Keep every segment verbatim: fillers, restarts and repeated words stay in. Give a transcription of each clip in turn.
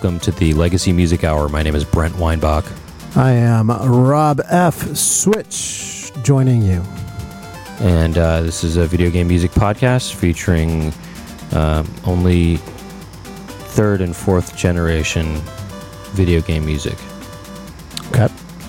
welcome to the Legacy Music Hour. My name is Brent Weinbach. I am Rob F. Switch, joining you. And uh, this is a video game music podcast featuring uh, only third and fourth generation video game music. Okay.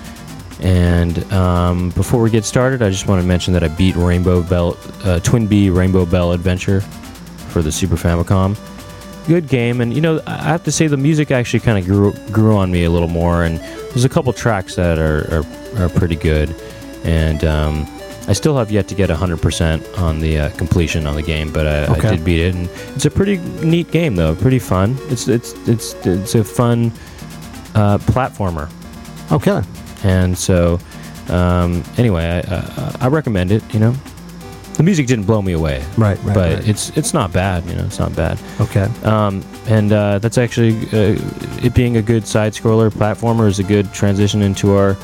And um, before we get started, I just want to mention that I beat Rainbow Bell, uh, Twin Bee Rainbow Bell Adventure for the Super Famicom. Good game, and you know, I have to say the music actually kind of grew grew on me a little more, and there's a couple tracks that are are, are pretty good, and um, I still have yet to get one hundred percent on the uh, completion on the game, but I, okay. I did beat it, and it's a pretty neat game though, pretty fun. It's it's it's it's a fun uh, platformer. Okay. And so, um, anyway, I, I I recommend it. You know, the music didn't blow me away, right? Right. But right. it's it's not bad. You know, it's not bad. Okay. Um, and uh, that's actually uh, it being a good side scroller platformer is a good transition into our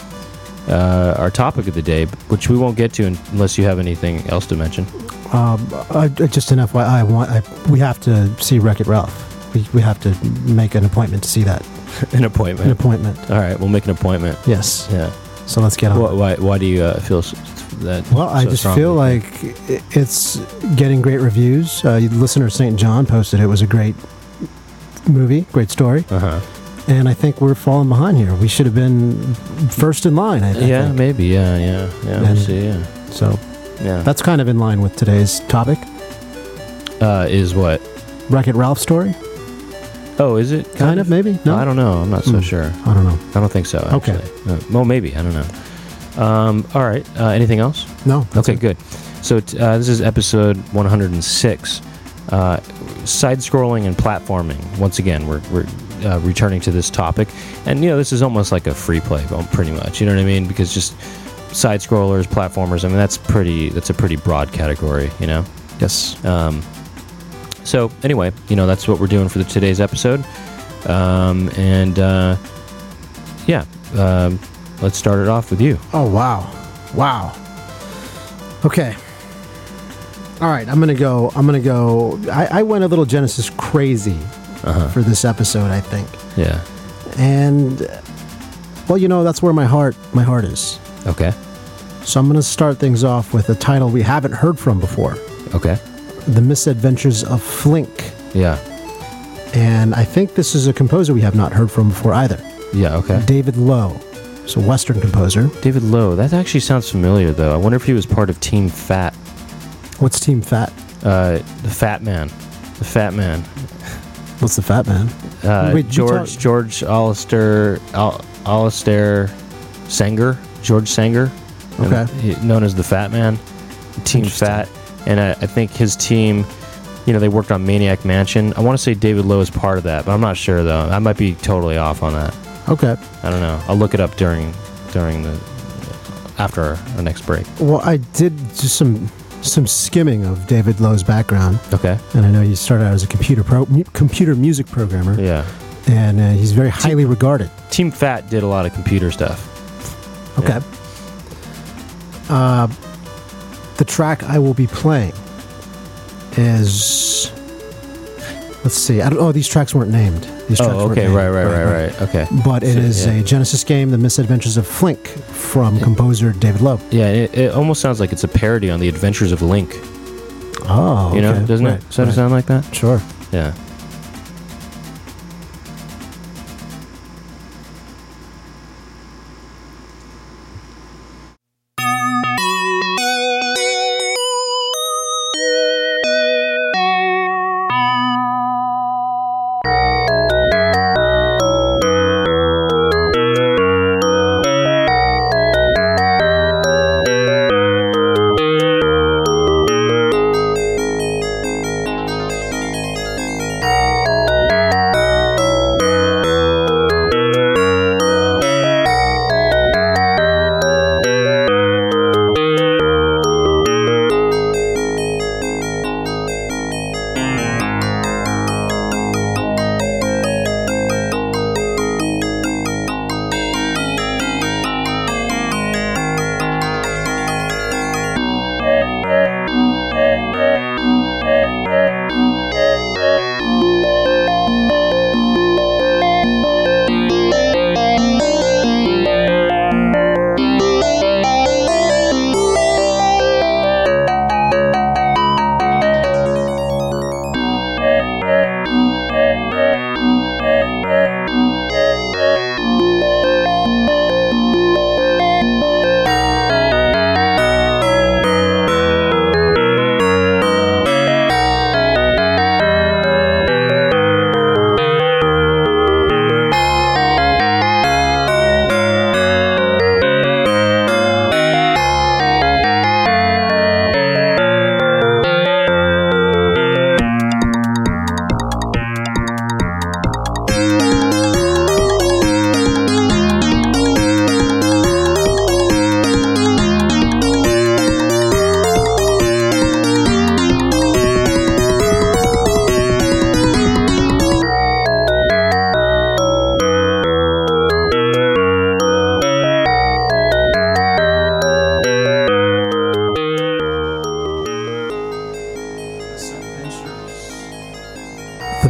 uh, our topic of the day, which we won't get to unless you have anything else to mention. Um, I, just an F Y I, I want I, we have to see Wreck-It Ralph. We we have to make an appointment to see that. An appointment. An appointment. All right, we'll make an appointment. Yes. Yeah. So let's get on. Why why, why do you uh, feel so, that? Well, I so just strongly? feel like it's getting great reviews. Uh, listener Saint John posted it was a great movie, great story. Uh huh. And I think we're falling behind here. We should have been first in line. I think. Yeah, maybe. Yeah, yeah, yeah. We'll And see. Yeah. So Yeah. that's kind of in line with today's topic. Uh, is what? Wreck-It Ralph story. Oh, is it kind, Kind of, maybe? No? I don't know. I'm not so Mm. sure. I don't know. I don't think so. Actually. Okay. Uh, well, maybe. I don't know. Um, all right. Uh, anything else? No. Okay, good. So t- uh, this is episode one hundred six. Uh, side-scrolling and platforming. Once again, we're we're uh, returning to this topic, and you know, this is almost like a free play, pretty much. You know what I mean? Because just side-scrollers, platformers. I mean, that's pretty. That's a pretty broad category. You know. Yes. Um, so anyway, you know, that's what we're doing for the, today's episode. Um, and uh, yeah, um, let's start it off with you. Oh, wow. Wow. Okay. All right, I'm going to go, I'm going to go, I, I went a little Genesis crazy Uh-huh. for this episode, I think. Yeah. And, well, you know, that's where my heart, my heart is. Okay. So I'm going to start things off with a title we haven't heard from before. Okay. The Misadventures of Flink. Yeah. And I think this is a composer we have not heard from before either. Yeah, okay. David Lowe. It's a Western composer. David Lowe. That actually sounds familiar, though. I wonder if he was part of Team Fat. What's Team Fat? Uh, the Fat Man. The Fat Man. What's the Fat Man? Uh, Wait, George talk- George Alistair Al, Alistair Sanger. George Sanger. Okay. And he- known as the Fat Man. Team Fat. And I, I think his team, you know, they worked on Maniac Mansion. I want to say David Lowe is part of that, but I'm not sure, though. I might be totally off on that. Okay. I don't know. I'll look it up during during the after our next break. Well, I did just some some skimming of David Lowe's background, Okay. and I know he started out as a computer pro, mu- computer music programmer, Yeah. and uh, he's very highly regarded. Team Fat did a lot of computer stuff. Okay. Uh, the track I will be playing is, let's see. I don't. Oh, these tracks weren't named. These tracks Oh, weren't okay. named. Right, right, right, right. Okay. But it So, is yeah. a Genesis game, The Misadventures of Flink, from composer David Lowe. Yeah, it, it almost sounds like it's a parody on The Adventures of Link. Oh, You know, okay. doesn't Right, it? Does that right. sound like that? Sure. Yeah.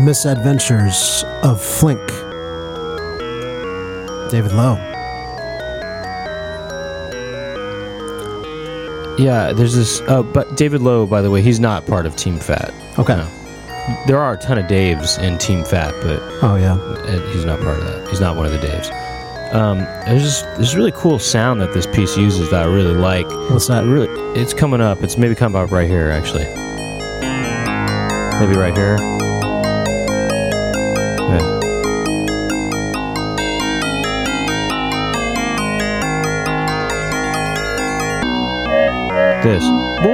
Misadventures of Flink. David Lowe. Yeah, there's this. Oh, but David Lowe, by the way, he's not part of Team Fat. Okay. No. There are a ton of Daves in Team Fat, but Oh, yeah. he's not part of that. He's not one of the Daves. Um, there's this, this really cool sound that this piece uses that I really like. What's that? Really, it's coming up. It's maybe coming up right here, actually. Maybe right here. Yeah. This.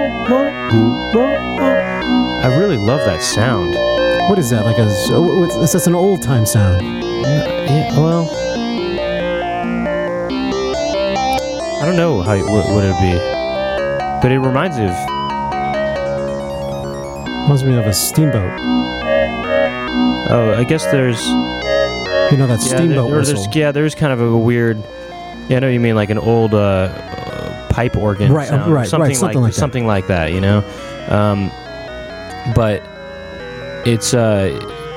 I really love that sound. What is that? Like a... oh, what's- That's an old-time sound. Yeah, well, I don't know how what would it be, but it reminds me of. Reminds me of a steamboat. Oh, I guess there's. You know that Yeah, steamboat there, or whistle. there's, yeah, there's kind of a weird. Yeah, I know what you mean, like an old uh, uh, pipe organ Right, uh, sound, right, something right, something like that. something like that, you know. Um, but it's uh,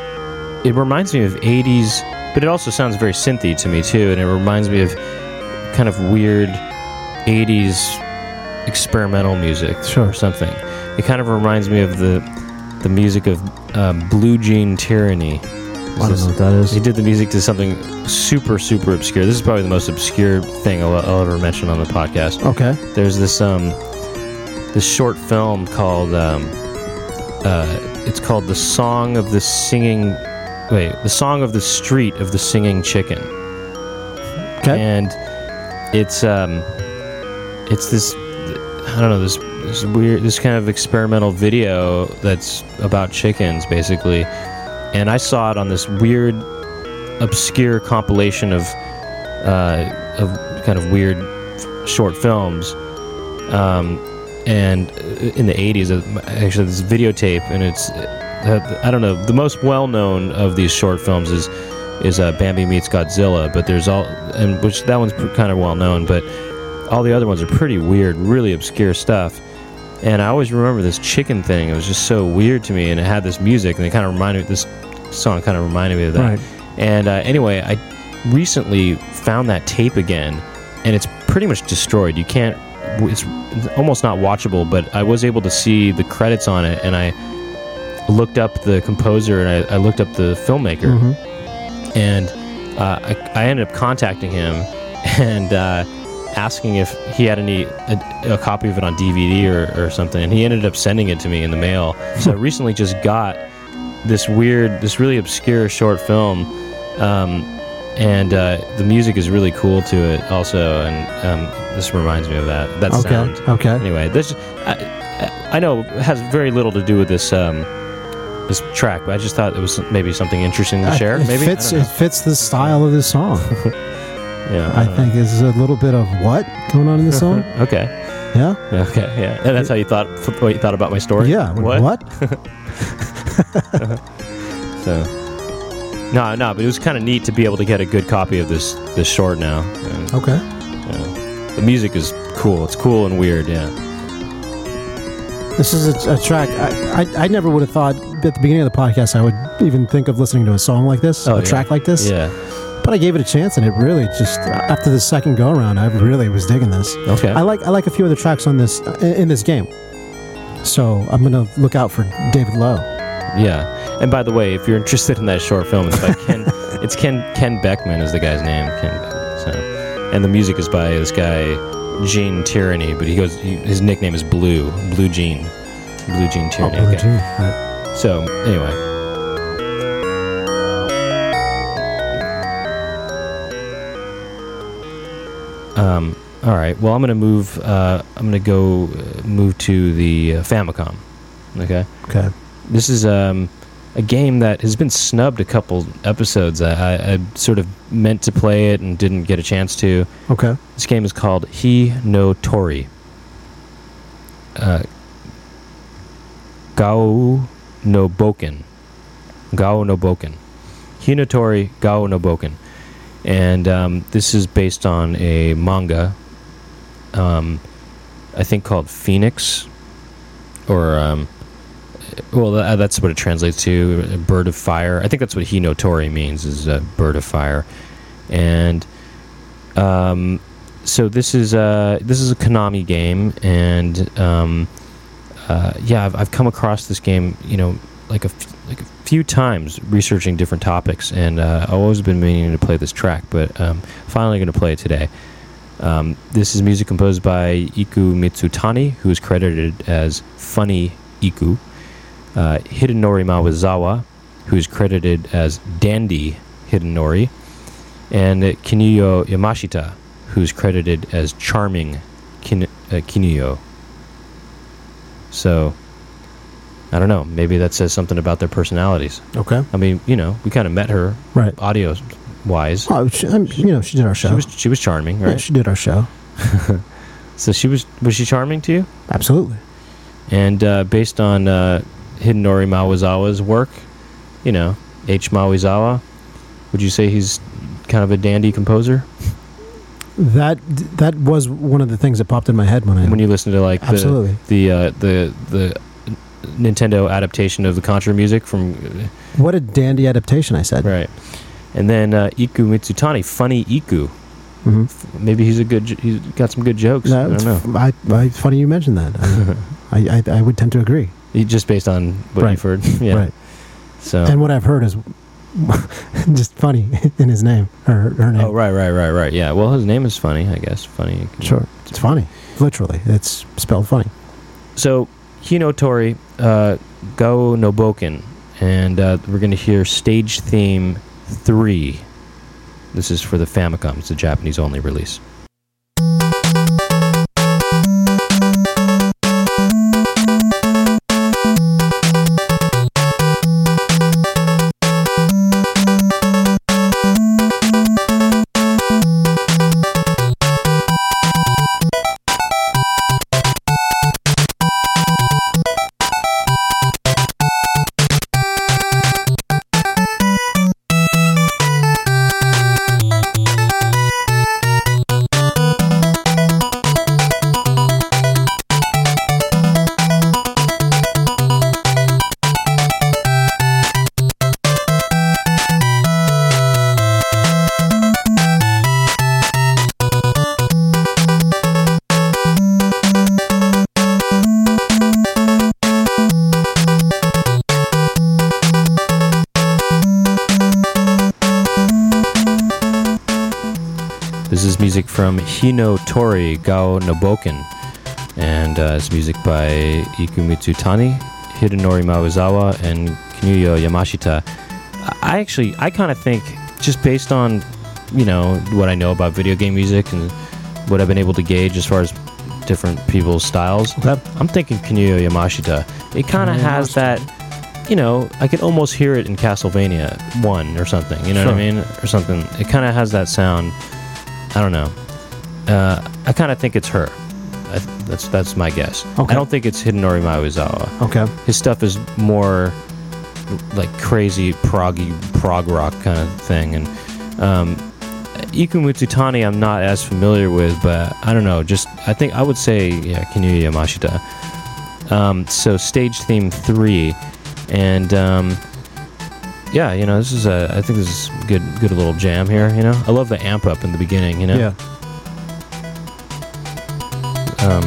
it reminds me of eighties, but it also sounds very synthy to me too, and it reminds me of kind of weird eighties experimental music Sure. or something. It kind of reminds me of the the music of um, Blue Jean Tyranny. I don't know what that is. He did the music to something super, super obscure. This is probably the most obscure thing I'll, I'll ever mention on the podcast. Okay. There's this um this short film called um uh it's called The Song of the Singing wait The Song of the Street of the Singing Chicken. Okay. And it's um it's this I don't know this this weird this kind of experimental video that's about chickens basically. And I saw it on this weird, obscure compilation of, uh, of kind of weird short films, um, and in the eighties, actually, this videotape, and it's, uh, I don't know, the most well-known of these short films is is uh, Bambi Meets Godzilla, but there's all, and which that one's kind of well-known, but all the other ones are pretty weird, really obscure stuff. And I always remember this chicken thing. It was just so weird to me, and it had this music, and it kind of reminded me. This song kind of reminded me of that. Right. And uh, anyway, I recently found that tape again, and it's pretty much destroyed. You can't. It's almost not watchable. But I was able to see the credits on it, and I looked up the composer, and I, I looked up the filmmaker, Mm-hmm. and uh, I, I ended up contacting him, and. Uh, asking if he had any a, a copy of it on D V D or, or something, and he ended up sending it to me in the mail. So I recently just got this weird, this really obscure short film, um, and uh, the music is really cool to it also, and um, this reminds me of that that Okay. sound. Okay. Anyway, this I, I know it has very little to do with this um, this track, but I just thought it was maybe something interesting to Uh, share. It Maybe fits. I It don't know. fits the style of this song. Yeah, I don't think there's a little bit of what going on in this song. know. Okay. Yeah. Okay, yeah, and that's how you thought what you thought about my story. Yeah. What? What? So, no, no, but it was kind of neat to be able to get a good copy of this this short now. And, Okay. yeah. The music is cool. It's cool and weird. Yeah. This is a, a track. I, I I never would have thought at the beginning of the podcast I would even think of listening to a song like this, Oh, a yeah. track like this. Yeah. But I gave it a chance, and it really just after the second go around, I really was digging this. Okay. I like I like a few other tracks on this in, in this game, so I'm gonna look out for David Lowe. Yeah. And by the way, if you're interested in that short film, it's by Ken. It's Ken Ken Beckman is the guy's name. Ken Beckman. So, and the music is by this guy Gene Tyranny, but he goes. He, his nickname is Blue Blue Gene. Blue Gene Tyranny. Oh, okay. Gene. Right. So anyway. Um, all right. Well, I'm gonna move. Uh, I'm gonna go uh, move to the uh, Famicom. Okay. Okay. This is um, a game that has been snubbed a couple episodes. I, I, I sort of meant to play it and didn't get a chance to. Okay. This game is called He no Tori. Uh, Gao no Boken. Gao no Boken. Hinotori Gao no Boken. And um, this is based on a manga, um, I think called Phoenix, or um, well, tha- that's what it translates to, a bird of fire. I think that's what Hinotori means, is a bird of fire. And um, so this is a this is a Konami game, and um, uh, yeah, I've, I've come across this game, you know, like a f- like a few times researching different topics, and uh, I've always been meaning to play this track, but um, finally going to play it today. Um, this is music composed by Iku Mitsutani, who is credited as Funny Iku. Uh, Hidenori Mawazawa, who is credited as Dandy Hidenori. And uh, Kinuyo Yamashita, who is credited as Charming Kin- uh, Kinuyo. So, I don't know. Maybe that says something about their personalities. Okay. I mean, you know, we kind of met her Right. audio-wise. Oh, she, um, you know, she did our show. She was she was charming, right? Yeah, she did our show. So she was was she charming to you? Absolutely. And uh, based on uh, Hidenori Mawazawa's work, you know, H. Mawazawa, would you say he's kind of a dandy composer? That that was one of the things that popped in my head when I When you listen to like the Absolutely. the uh, the the Nintendo adaptation of the Contra music from what a dandy adaptation, I said. right, and then uh, Iku Mitsutani, Funny Iku. Mm-hmm. Maybe he's a good. j- He's got some good jokes. I don't know. I, I, funny you mentioned that. I, I, I, I would tend to agree. He- Just based on what Right. you've heard, yeah. Right. So. And what I've heard is just funny in his name or her name. Oh right, right, right, right. Yeah. Well, his name is funny, I guess. Funny. Sure. It's funny. Literally. It's spelled funny. So Hinotori uh, Go Noboken, and uh, we're going to hear stage theme three. This is for the Famicom. It's a Japanese-only release. This is music from Hinotori Gao Noboken, and uh, it's music by Iku Mitsutani, Hidenori Mawazawa, and Kinuyo Yamashita. I actually, I kind of think, just based on, you know, what I know about video game music and what I've been able to gauge as far as different people's styles, Okay. I'm thinking Kinuyo Yamashita. It kind of Kinuyo has Yamashita. that, you know, I could almost hear it in Castlevania one or something, you know what I Sure. mean? Or something. It kind of has that sound. I don't know. Uh, I kind of think it's her. I, that's that's my guess. Okay. I don't think it's Hidenori Mawazawa. Okay. His stuff is more like crazy proggy prog rock kind of thing, and um, Iku Mitsutani I'm not as familiar with, but I don't know. Just I think I would say yeah, Kinuyo Yamashita. Um, so stage theme three, and um, yeah, you know this is a I think this is good good little jam here. You know I love the amp up in the beginning. You know. Yeah. Um,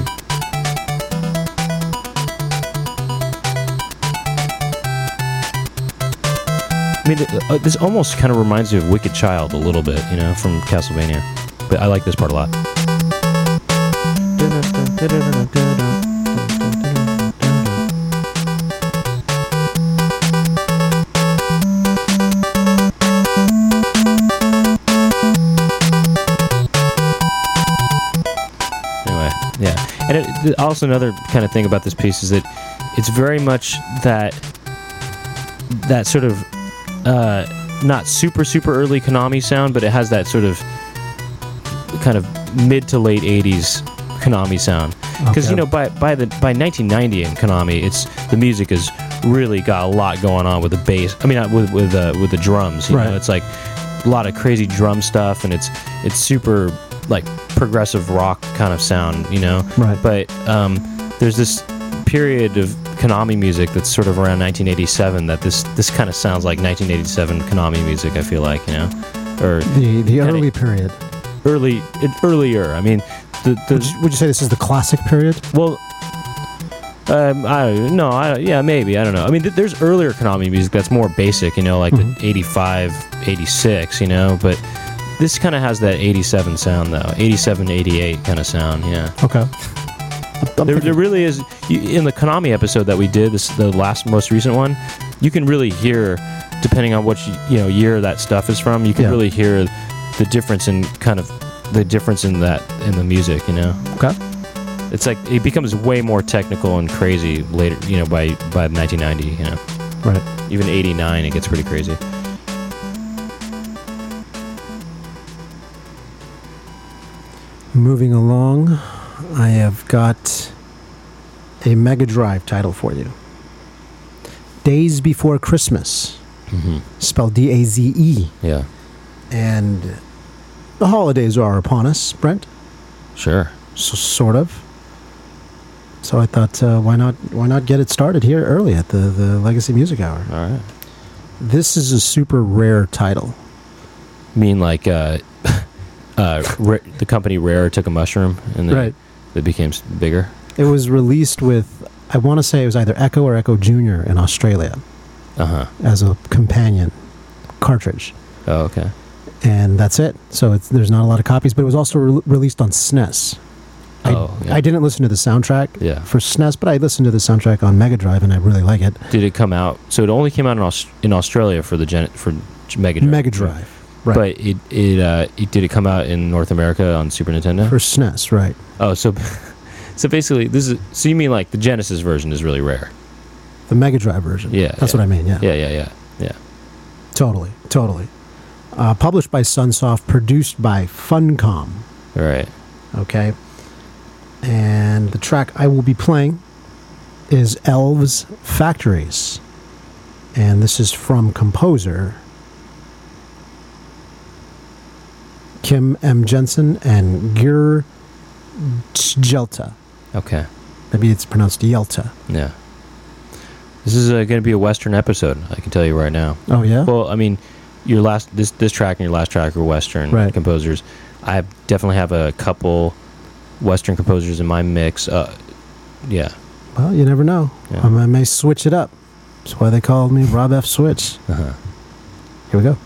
I mean, th- uh, this almost kind of reminds me of Wicked Child a little bit, you know, from Castlevania. But I like this part a lot. Anyway, yeah. And it, th- also another kind of thing about this piece is that it's very much that that sort of uh, not super super early Konami sound, but it has that sort of kind of mid to late eighties Konami sound. Because Okay. you know by by the by nineteen ninety in Konami, it's the music has really got a lot going on with the bass. I mean, not with with uh, with the drums. You Right. know, it's like a lot of crazy drum stuff, and it's it's super like progressive rock kind of sound. You know, Right. but um, there's this period of Konami music that's sort of around nineteen eighty-seven. That this this kind of sounds like nineteen eighty-seven Konami music. I feel like, you know, or the the early period, early it, earlier. I mean, the, the would, you, would you say this is the classic period? Well, um, I no, I yeah, maybe I don't know. I mean, th- there's earlier Konami music that's more basic, you know, like Mhm. the eighty-five, eighty-six, you know, but this kind of has that eighty-seven sound though, eighty-seven, eighty-eight kind of sound, yeah. Okay. I'm There, thinking- there really is you, in the Konami episode that we did, this the last most recent one. You can really hear, depending on what you, you know year that stuff is from, you can Yeah. really hear the difference in kind of the difference in that in the music. You know, Okay. it's like it becomes way more technical and crazy later. You know, by by nineteen ninety, you know, Right. even eighty-nine, it gets pretty crazy. Moving along, I have got a Mega Drive title for you. Days Before Christmas, Mm-hmm. spelled D A Z E. Yeah, And the holidays are upon us, Brent. sure. So, sort of. So I thought, uh, why not? Why not get it started here early at the the Legacy Music Hour? All right. This is a super rare title. I mean, like uh, uh, Ra- the company Rare took a mushroom and then Right. it became s- bigger. It was released with, I want to say it was either Echo or Echo Junior in Australia Uh huh. as a companion cartridge. Oh, okay. And that's it. So it's, there's not a lot of copies, but it was also re- released on S N E S. I, Oh, yeah. I didn't listen to the soundtrack Yeah. for S N E S, but I listened to the soundtrack on Mega Drive, and I really like it. Did it come out? So it only came out in, Aus- in Australia for the Gen- for Mega Drive. Mega Drive, right? But it it, uh, it did it come out in North America on Super Nintendo? For S N E S, right? Oh, so so basically this is so you mean like the Genesis version is really rare? The Mega Drive version. Yeah, that's yeah. what I mean. Yeah, Yeah, yeah, yeah, yeah. totally, totally. Uh, published by Sunsoft, produced by Funcom. All right. Okay. And the track I will be playing is Elves Factories. And this is from composer Kim M. Jensen and Gir Jelta. Okay. Maybe it's pronounced Yelta. Yeah. This is uh, going to be a Western episode. I can tell you right now. Oh, yeah? Well, I mean, your last this this track and your last track are Western Right. composers. I definitely have a couple Western composers in my mix. Uh, yeah. Well, you never know. Yeah. I may switch it up. That's why they called me Rob F. Switch. Uh-huh. Here we go.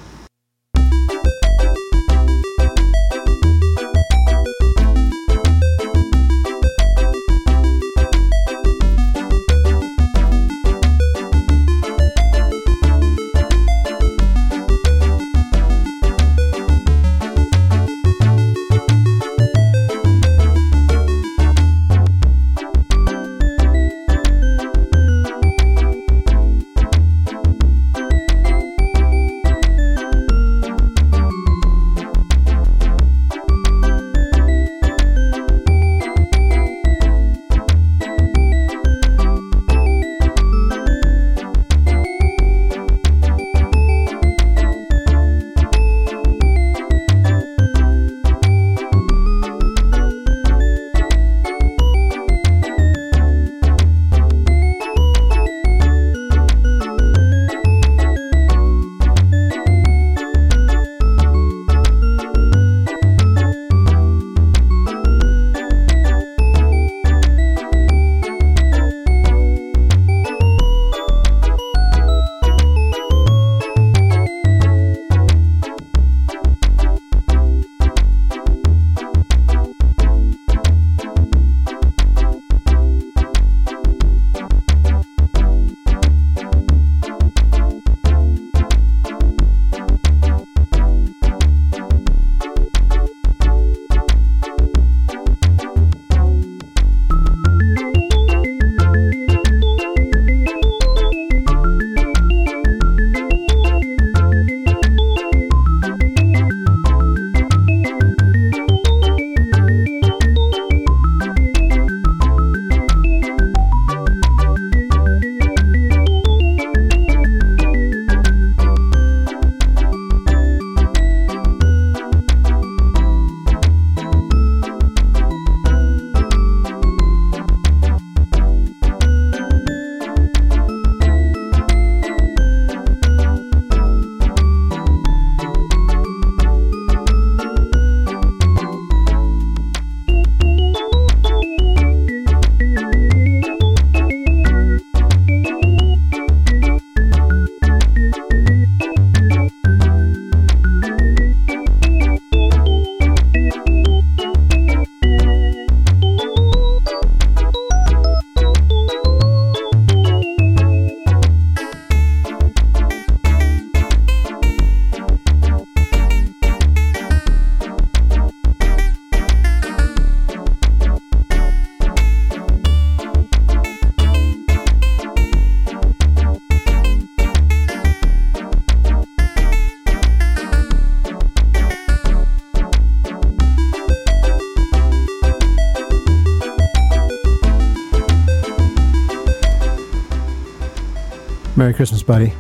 Merry Christmas, buddy.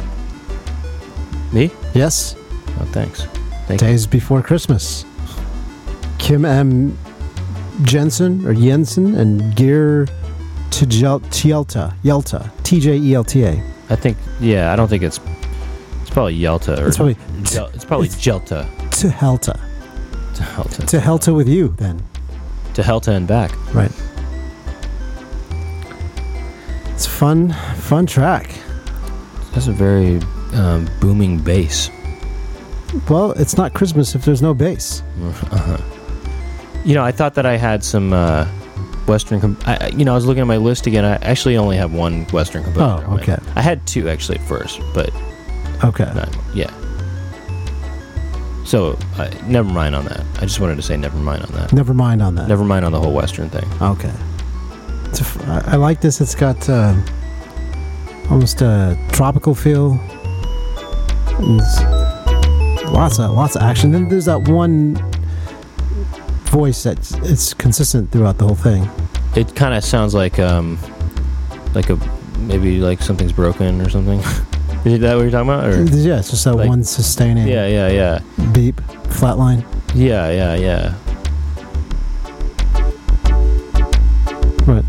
Me? Yes. Oh, thanks. Thank Days before Christmas. Kim M. Jensen or Jensen and Gear Tielta. Yelta. T J E L T A. you. I think, yeah, I don't think it's, it's probably Yelta. Or It's probably Gel, it's probably it's- Jelta. Tihelta. To Helta. To Helta with you, then. To Helta and back. Right. It's a fun, fun track. That's a very um, booming bass. Well, it's not Christmas if there's no bass. Uh-huh. You know, I thought that I had some uh, Western. Com- I, I- you know, I was looking at my list again. I actually only have one Western composer. Oh, okay. I had two actually at first, but Okay. not, yeah. So, uh, never mind on that. I just wanted to say never mind on that. Never mind on that. Never mind on the whole Western thing. Okay. It's a f- I, I like this. It's got uh, almost a tropical feel. And it's lots of lots of action. Then there's that one voice that's it's consistent throughout the whole thing. It kind of sounds like um, like a maybe like something's broken or something. Is that what you're talking about? Or Yeah, it's just that Like- one sustaining yeah, yeah, yeah, beep, flatline. yeah, yeah, yeah. Right.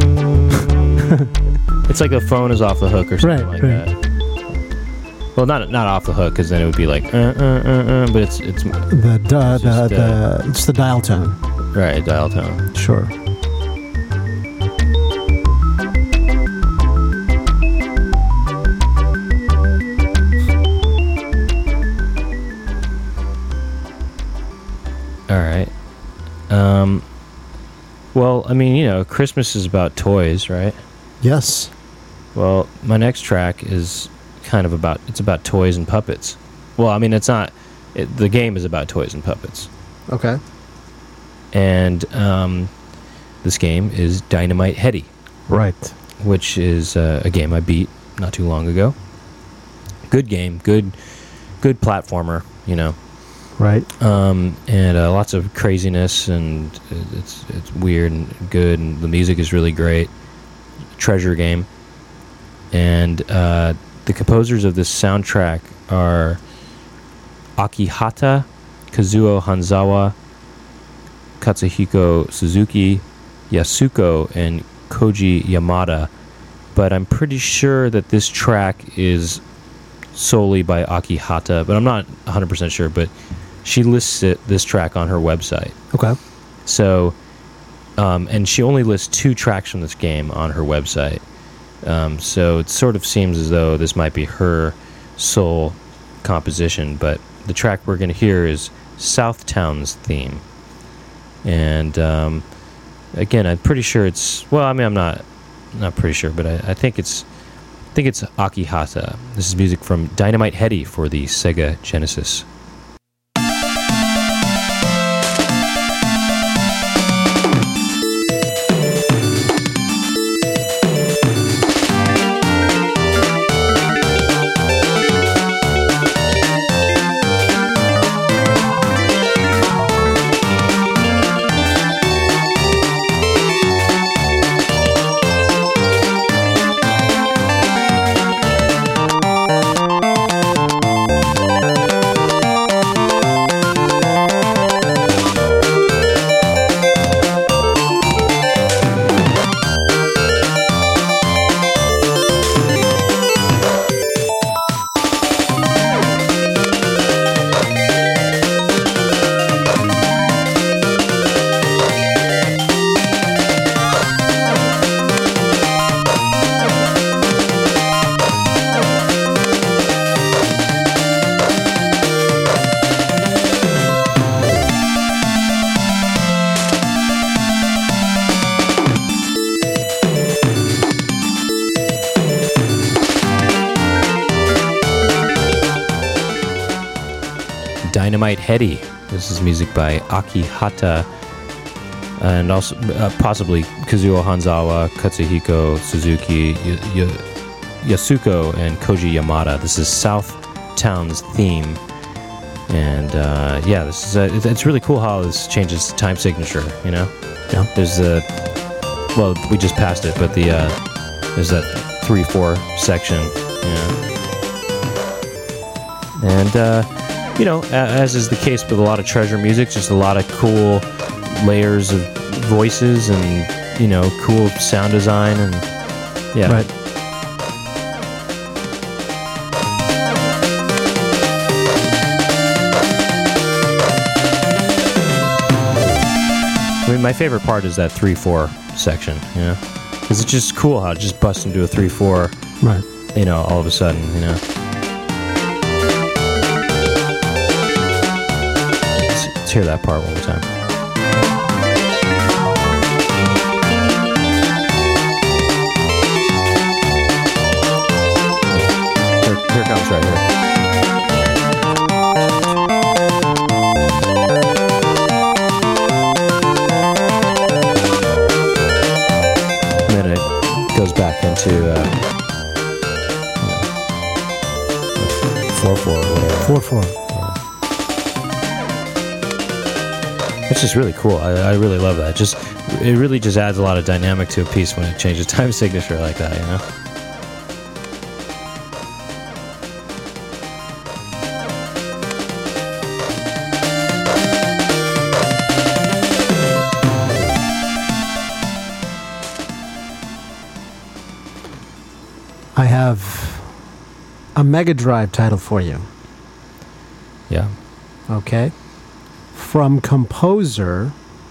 It's like the phone is off the hook or something Right, like right. that. Well, not not off the hook because then it would be like, uh, uh, uh, uh, but it's it's The the It's the, just, the it's the dial tone. right dial tone. Sure. All right. Um. Well, I mean, you know, Christmas is about toys, right? Yes. Well, my next track is kind of about it's about toys and puppets. Well, I mean, it's not. It, the game is about toys and puppets, Okay. and um, this game is Dynamite Headdy, Right. which is uh, a game I beat not too long ago. Good game, good, good platformer, you know, Right. um, and uh, lots of craziness, and it's it's weird and good, and the music is really great. Treasure game, and uh, the composers of this soundtrack are Akihata, Kazuo Hanzawa, Katsuhiko Suzuki, Yasuko, and Koji Yamada. But I'm pretty sure that this track is solely by Akihata, but I'm not one hundred percent sure, but she lists it, this track on her website. Okay. So, um, and she only lists two tracks from this game on her website. Um, so it sort of seems as though this might be her sole composition, but the track we're going to hear is Southtown's theme. And um, again, I'm pretty sure it's, well, I mean, I'm not not pretty sure, but I, I think it's I think it's Akihata. This is music from Dynamite Headdy for the Sega Genesis. Dynamite Headdy. This is music by Akihata, and also uh, possibly Kazuo Hanzawa, Katsuhiko Suzuki, y- y- Yasuko, and Koji Yamada. This is Southtown's theme, and uh, yeah, this is a, it's really cool how this changes time signature. You know, Yeah. there's the well, we just passed it, but the uh, there's that three four section Yeah. And, uh, you know, as is the case with a lot of Treasure music, just a lot of cool layers of voices and, you know, cool sound design and, yeah. Right. I mean, my favorite part is that three four section, you know? Because it's just cool how it just busts into a three four, Right. you know, all of a sudden, you know? Let's, let's hear that part one more time. Here, here it comes right here. Goes back into uh, four four or whatever. four four. It's just really cool. I, I really love that. Just it really just adds a lot of dynamic to a piece when it changes time signature like that, you know? I have a Mega Drive title for you. Yeah. Okay. From composer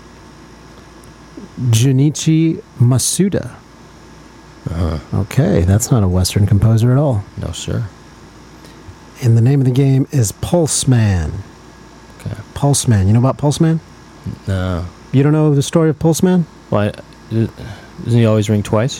Junichi Masuda. Uh-huh. Okay, that's not a Western composer at all. No, sir. And the name of the game is Pulse Man. Okay. Pulse Man. You know about Pulse Man? No. You don't know the story of Pulse Man? Why? Doesn't he always ring twice?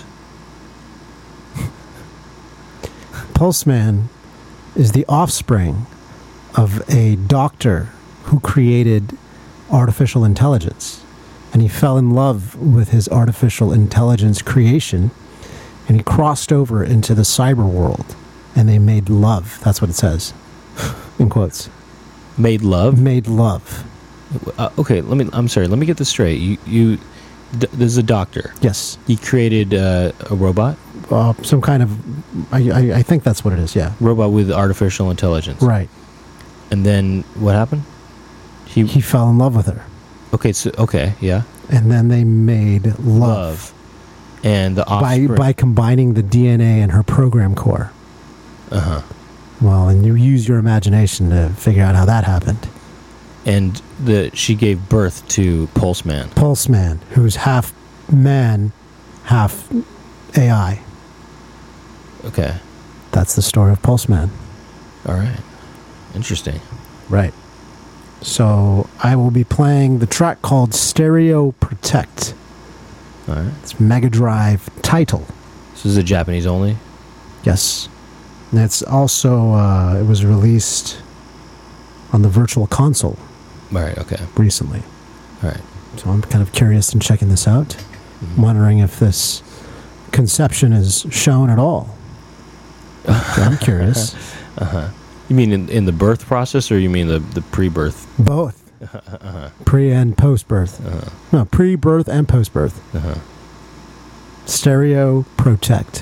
Pulse Man is the offspring of a doctor who created artificial intelligence. And he fell in love with his artificial intelligence creation, and he crossed over into the cyber world, and they made love. That's what it says, in quotes. Made love? Made love. Uh, okay, let me. I'm sorry. Let me get this straight. You, you. D- this is a doctor. Yes. He created uh, a robot. Uh, some kind of, I, I, I think that's what it is, yeah. Robot with artificial intelligence. Right. And then what happened? He. He fell in love with her. Okay. So okay. Yeah. And then they made love. Love. And the By, offspring. by combining the D N A in her program core. Uh huh. Well, and you use your imagination to figure out how that happened. And the she gave birth to Pulse Man. Pulse Man, who's half man, half A I. Okay. That's the story of Pulse Man. All right. Interesting. Right. So I will be playing the track called Stereo Protect. All right. It's Mega Drive title. This is a Japanese only. Yes. And it's also, uh, it was released on the Virtual Console All right. Okay. recently. All right. So I'm kind of curious in checking this out. Mm-hmm. Wondering if this conception is shown at all. So I'm curious. Uh huh. You mean in, in the birth process, or you mean the, the pre-birth? Both. Uh-huh. Pre and post birth. Uh-huh. No, pre birth and post birth. Uh-huh. Stereo Protect.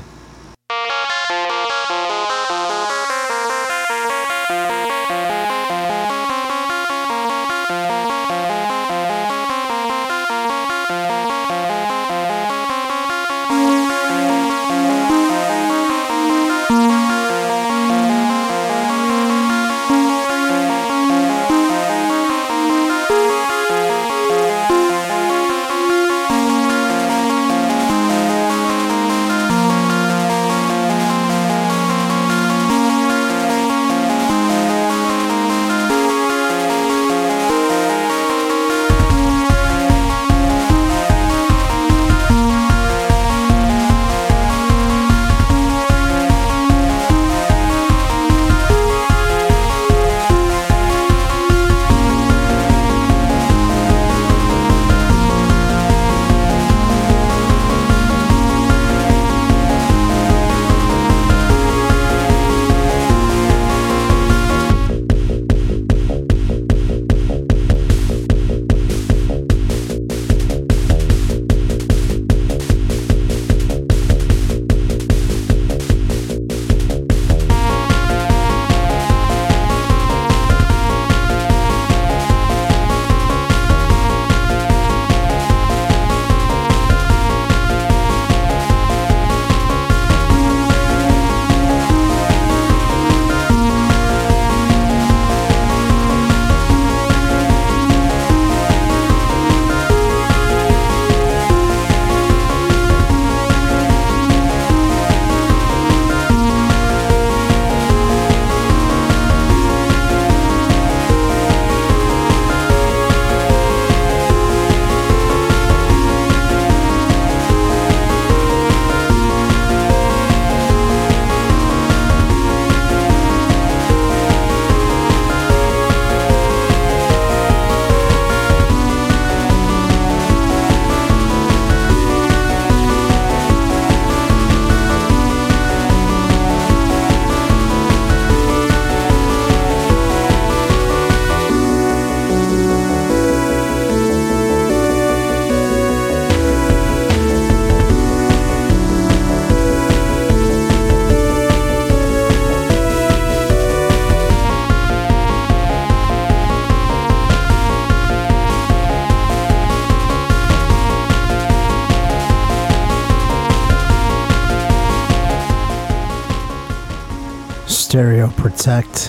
Stereo Protect.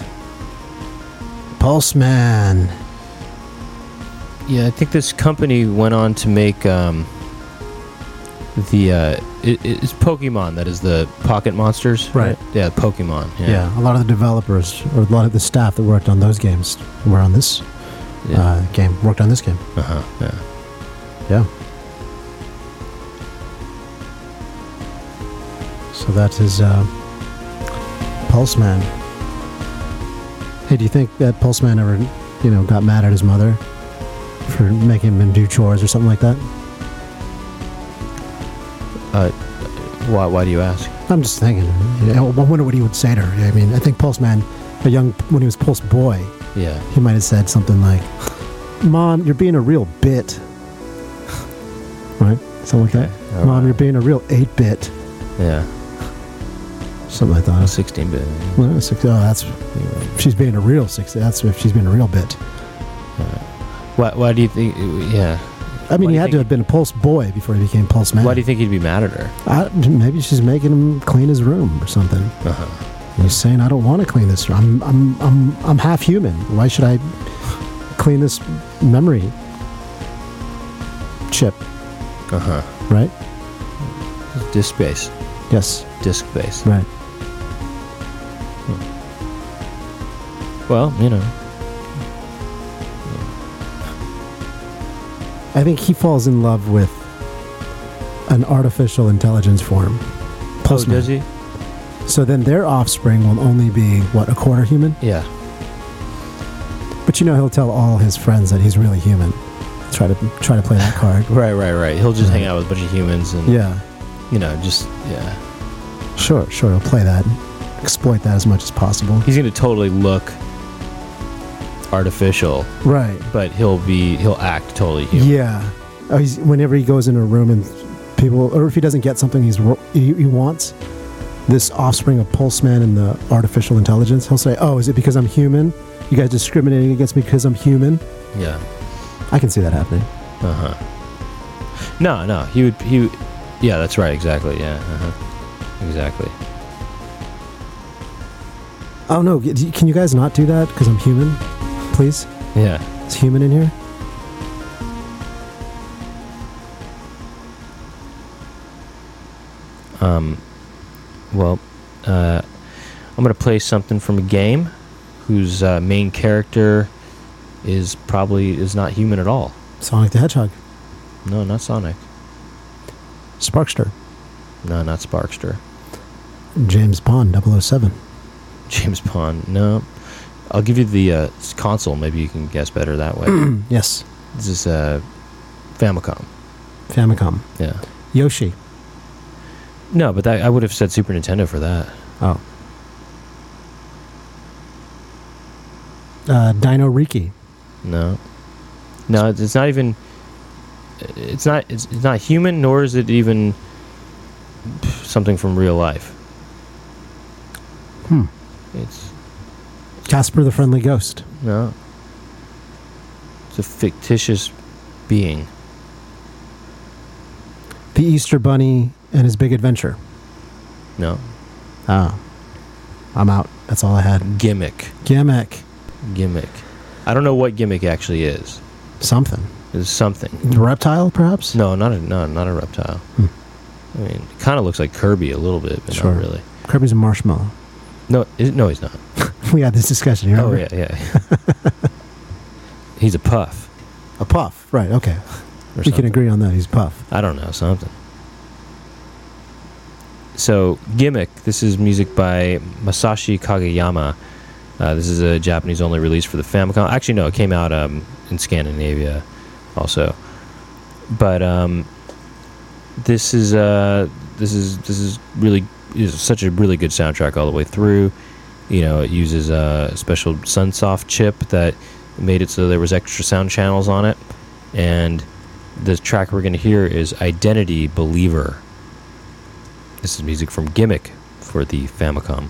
Pulseman. Yeah, I think this company went on to make um, the uh, it, it's Pokemon that is the Pocket Monsters, Right. Yeah, Pokemon. Yeah. Yeah, a lot of the developers or a lot of the staff that worked on those games were on this Yeah. uh, game. Worked on this game. Uh huh. Yeah. Yeah. So that is uh, Pulseman. Hey, do you think that Pulseman ever, you know, got mad at his mother for making him do chores or something like that? Uh, why? Why do you ask? I'm just thinking. You know, I wonder what he would say to her. I mean, I think Pulseman, a young when he was Pulse Boy, Yeah. he might have said something like, "Mom, you're being a real bit." Right? Something like that. Okay. All Mom, right. you're being a real eight-bit. Yeah. Something like that. sixteen bit. Well, six, oh, that's she's being a real six. That's if she's being a real bit. Why? Why do you think? Yeah. I mean, Why do he you had think to have been a Pulse Boy before he became Pulse Man. Why do you think he'd be mad at her? I, maybe she's making him clean his room or something. Uh huh. And he's saying, "I don't want to clean this room. I'm, I'm, I'm, I'm half human. Why should I clean this memory chip?" Uh huh. Right? Disk space. Yes. Disk space. Right. Well, you know. I think he falls in love with an artificial intelligence form. Oh, does he? So then their offspring will only be, what, a quarter human? Yeah. But you know he'll tell all his friends that he's really human. Try to try to play that card. Right, right, right. He'll just Right. hang out with a bunch of humans and, Yeah. you know, just, yeah. Sure, sure, he'll play that. Exploit that as much as possible. He's going to totally look artificial, Right. but he'll be, he'll act totally human. Yeah. Oh, he's, whenever he goes in a room and people, or if he doesn't get something he's ro- he, he wants, this offspring of Pulseman and the artificial intelligence, he'll say, "Oh, is it because I'm human? You guys discriminating against me because I'm human?" Yeah. I can see that happening. Uh huh. No, no. He would, he would, yeah, that's right. Exactly. Yeah. Uh huh. Exactly. Oh no! g- Can you guys not do that because I'm human? Please, Yeah. is human in here? Um, well, uh, I'm going to play something from a game whose uh, main character is probably is not human at all. Sonic the Hedgehog, No, not Sonic. Sparkster, No, not Sparkster. James Bond, double oh seven. James Bond. No. I'll give you the uh, console. Maybe you can guess better that way. Yes, This is uh, Famicom. Famicom. Yeah. Yoshi. No, but that, I would have said Super Nintendo for that. Oh. Uh, Dino Riki. No. No, it's, it's not even. It's not. It's, it's not human, nor is it even something from real life. Hmm. It's Casper the Friendly Ghost. no. It's a fictitious being. The Easter Bunny and His Big Adventure. No. Ah. I'm out. That's all I had. Gimmick. Gimmick. Gimmick. I don't know what gimmick actually is. Something. It's something. Reptile, perhaps? No, not a no, not a reptile. Hmm. I mean, it kind of looks like Kirby a little bit, but Sure. not really. Kirby's a marshmallow. No, is, no, he's not. We had this discussion. You Oh remember? yeah, yeah. He's a puff. A puff. Right, okay. Or We can something. agree on that. He's puff. I don't know, something. So, Gimmick, this is music by Masashi Kageyama. Uh, this is a Japanese-only release for the Famicom. Actually, no, it came out um, in Scandinavia also. But um, this is uh, this is this is really is such a really good soundtrack all the way through. You know, it uses a special Sunsoft chip that made it so there was extra sound channels on it, and the track we're going to hear is Identity Believer. This is music from Gimmick for the Famicom.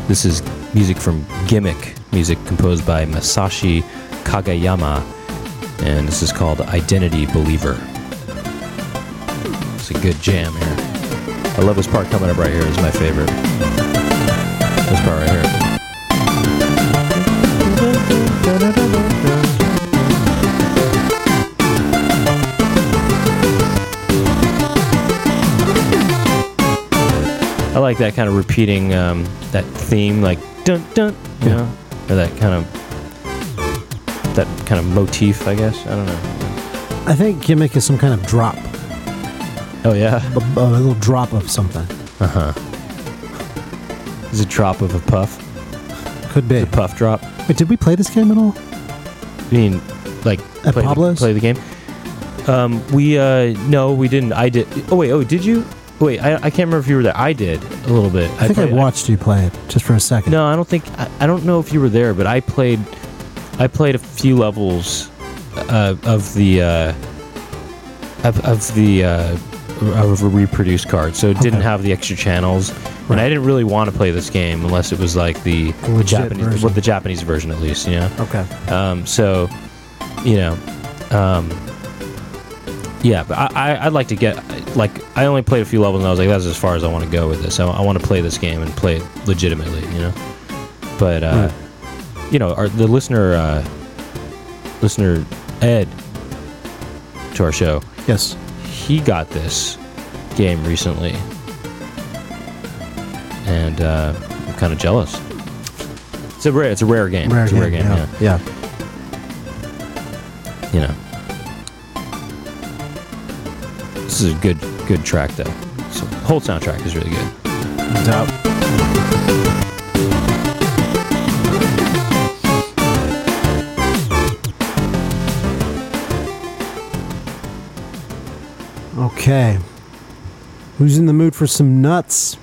This is music from Gimmick, music composed by Masashi Kagayama, and this is called Identity Believer. It's a good jam here. I love this part coming up right here. It's my favorite. This part right here. I like that kind of repeating um, that theme, like dun dun, you know, or that kind of that kind of motif, I guess. I don't know. I think Gimmick is some kind of drop. Oh yeah, a, a little drop of something. Uh huh. Is it drop of a puff? Could be a puff drop. Wait, did we play this game at all? I mean, like at play Pablo's? The, play the game. Um, we uh, no, we didn't. I did. Oh wait, oh did you? Wait, I, I can't remember if you were there. I did a little bit. I think I, played, I watched you play it just for a second. No, I don't think. I, I don't know if you were there, but I played. I played a few levels uh, of the uh, of, of the uh, of a reproduced card, so it okay. didn't have the extra channels, right. And I didn't really want to play this game unless it was like the Japanese, version. Well, the Japanese version at least, you know. Okay. Um, so, you know. Um, Yeah, but I, I, I'd like to get, like, I only played a few levels and I was like, that's as far as I want to go with this. I, I want to play this game and play it legitimately, you know? But, uh, mm. you know, our, the listener, uh, listener Ed to our show. Yes. He got this game recently. And uh, I'm kind of jealous. It's a rare, it's a rare game. Rare it's a game, rare game, yeah. yeah. yeah. You know. This is a good, good track though. So the whole soundtrack is really good. No doubt. Okay. Who's in the mood for some nuts?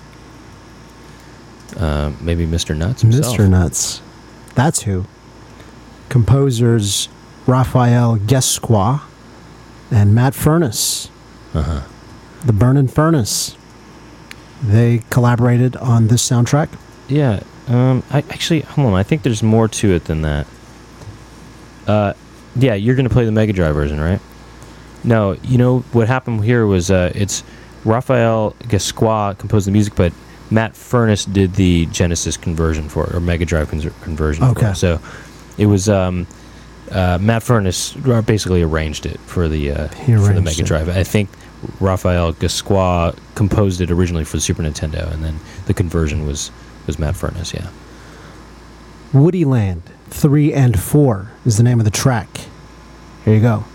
Uh, maybe Mister Nuts himself. Mister Nuts. That's who. Composers Raphael Guesquois and Matt Furness. Uh-huh. The Burnin' Furnace. They collaborated on this soundtrack. Yeah. Um. I actually hold on. I think there's more to it than that. Uh. Yeah. You're gonna play the Mega Drive version, right? No. You know what happened here was uh. It's Raphael Guesquois composed the music, but Matt Furness did the Genesis conversion for it, or Mega Drive con- conversion okay. for it. So it was um. Uh, Matt Furness basically arranged it for the uh, for the Mega Drive. It. I think Raphael Guesquois composed it originally for the Super Nintendo, and then the conversion was, was Matt Furness. Yeah. Woody Land three and four is the name of the track. Here you go.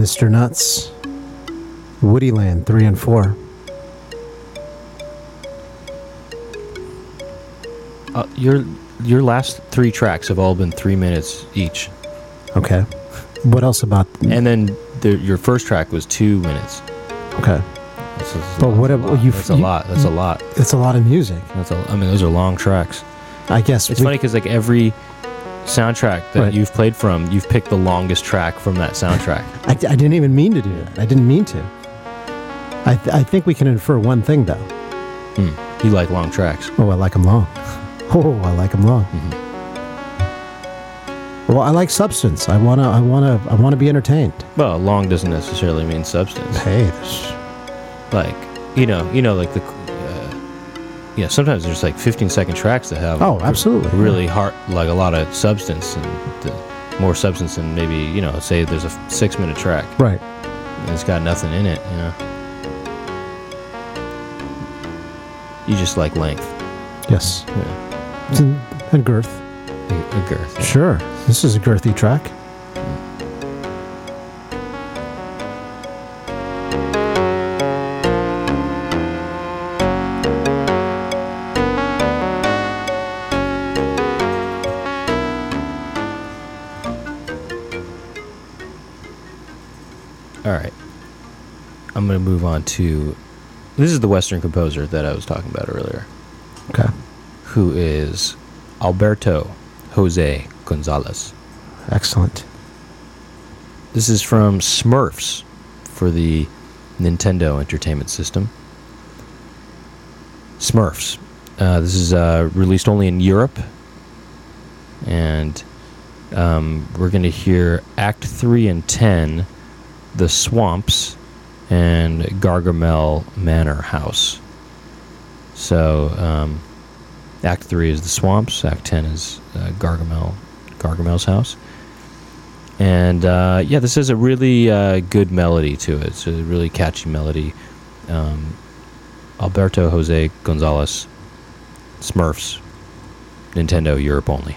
Mister Nuts, Woody Land three and four. Uh, your your last three tracks have all been three minutes each. Okay. What else about? And then the, your first track was two minutes. Okay. That's, that's But what lot. you? That's a you, lot. That's a lot. It's a lot of music. That's a, I mean, those are long tracks. I guess It's we, funny because like every soundtrack that Right. you've played from, you've picked the longest track from that soundtrack. I, I didn't even mean to do that. I didn't mean to. I th- I think we can infer one thing though. Hmm. You like long tracks. Oh, I like them long. Oh, I like them long. Mm-hmm. Well, I like substance. I wanna, I wanna, I wanna be entertained. Well, long doesn't necessarily mean substance. Hey, there's, Like, you know, you know, like the, uh, yeah, sometimes there's like fifteen second tracks that have oh, absolutely, really hard, like a lot of substance and the, more substance than maybe, you know, say there's a six minute track right. and it's got nothing in it, you know. You just like length. Yes, Yeah. and, and girth. A, a girth. Yeah. Sure, this is a girthy track. All right. I'm going to move on to. This is the Western composer that I was talking about earlier, Okay, who is Alberto Jose Gonzalez. excellent. This is from Smurfs for the Nintendo Entertainment System. Smurfs. Uh, this is uh, released only in Europe. And um, we're going to hear Act three and ten, The Swamps, and Gargamel Manor House. So, um, Act three is The Swamps, Act ten is uh, Gargamel, Gargamel's house. And, uh, yeah, this has a really uh, good melody to it. It's a really catchy melody. Um, Alberto Jose Gonzalez, Smurfs, Nintendo Europe only.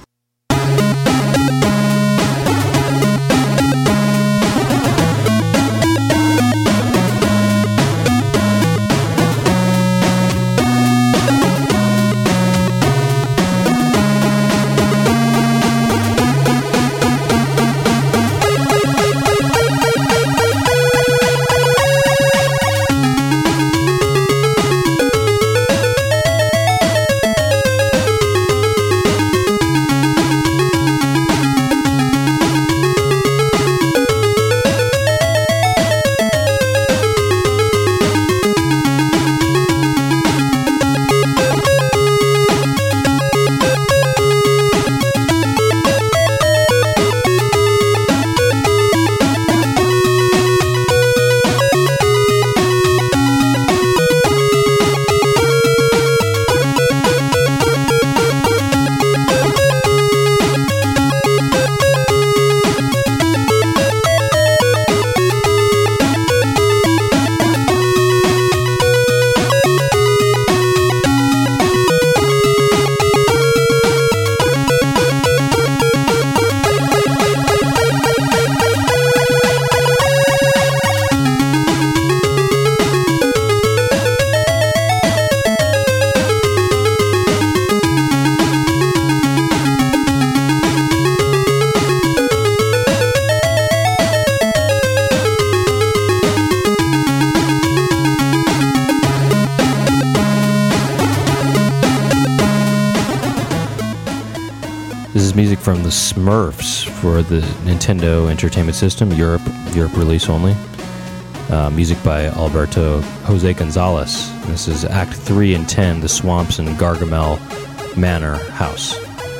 Music from the Smurfs for the Nintendo Entertainment System, Europe, Europe release only. Uh, music by Alberto Jose Gonzalez. This is Act three and ten, The Swamps and Gargamel Manor House.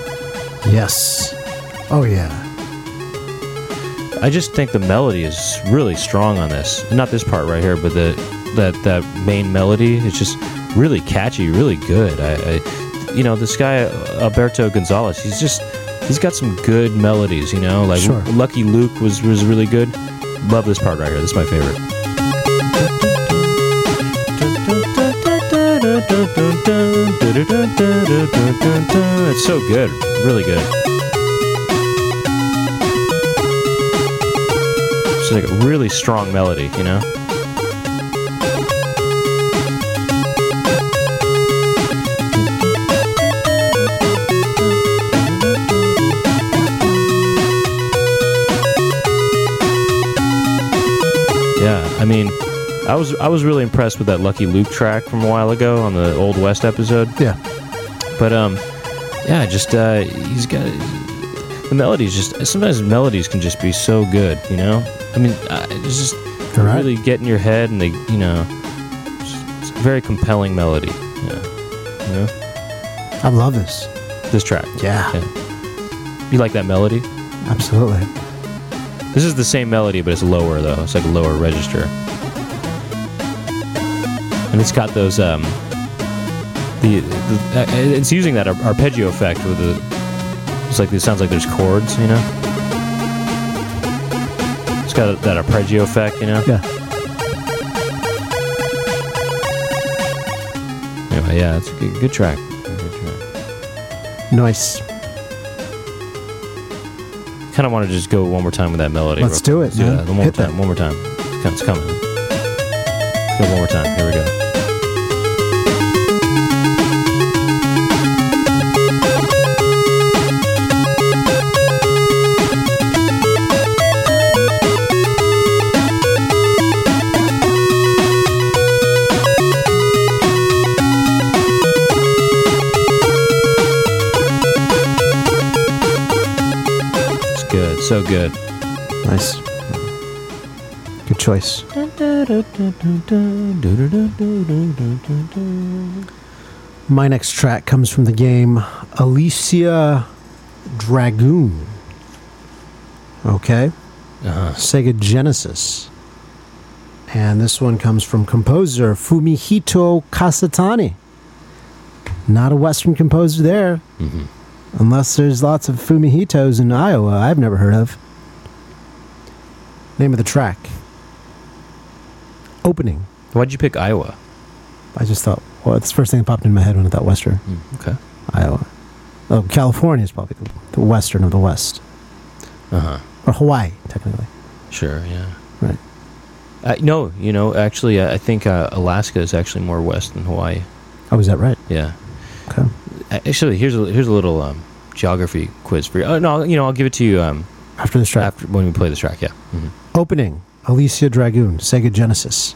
Yes. Oh yeah. I just think the melody is really strong on this. Not this part right here, but the that that main melody is just really catchy, really good. I, I you know, this guy Alberto Gonzalez, he's just he's got some good melodies, you know, like Sure. Lucky Luke was was really good. Love this part right here. This is my favorite. It's so good, really good. like a really strong melody, you know? Yeah, I mean, I was I was really impressed with that Lucky Luke track from a while ago on the Old West episode. Yeah. But um, yeah, just uh, he's got the melodies. Just sometimes melodies can just be so good, you know. I mean, uh, it's just All right. really get in your head, and they, you know, it's a very compelling melody. Yeah, you know, I love this. this track. Yeah. Yeah. You like that melody? Absolutely. This is the same melody, but it's lower though. It's like a lower register, and it's got those um. The, the uh, it's using that ar- arpeggio effect with the. It's like it sounds like there's chords, you know. It's got a, that arpeggio effect, you know. Yeah. Anyway, yeah, it's a good, good track. Good track. Nice. Kind of want to just go one more time with that melody. Let's do it, Do man. that. One more Hit time. that. One more time. It's com- It's coming. Let's go one more time. Here we go. So good. Nice. Good choice. My next track comes from the game Alicia Dragoon. Okay. Uh-huh. Sega Genesis. And this one comes from composer Fumihito Kasatani. Not a Western composer there. Mm-hmm. Unless there's lots of Fumihitos in Iowa I've never heard of. Name of the track. Opening. Why'd you pick Iowa? I just thought, well, it's the first thing that popped in my head when I thought Western. Mm, okay. Iowa. Oh, California is probably the, the Western of the West. Uh-huh. Or Hawaii, technically. Sure, yeah. Right. Uh, no, you know, actually, uh, I think uh, Alaska is actually more west than Hawaii. Oh, is that right? Yeah. Okay. Actually, here's a here's a little um, geography quiz for you. Oh no, you know, I'll give it to you um, After this track. after when we play this track. Yeah. Mm-hmm. Opening. Alicia Dragoon, Sega Genesis.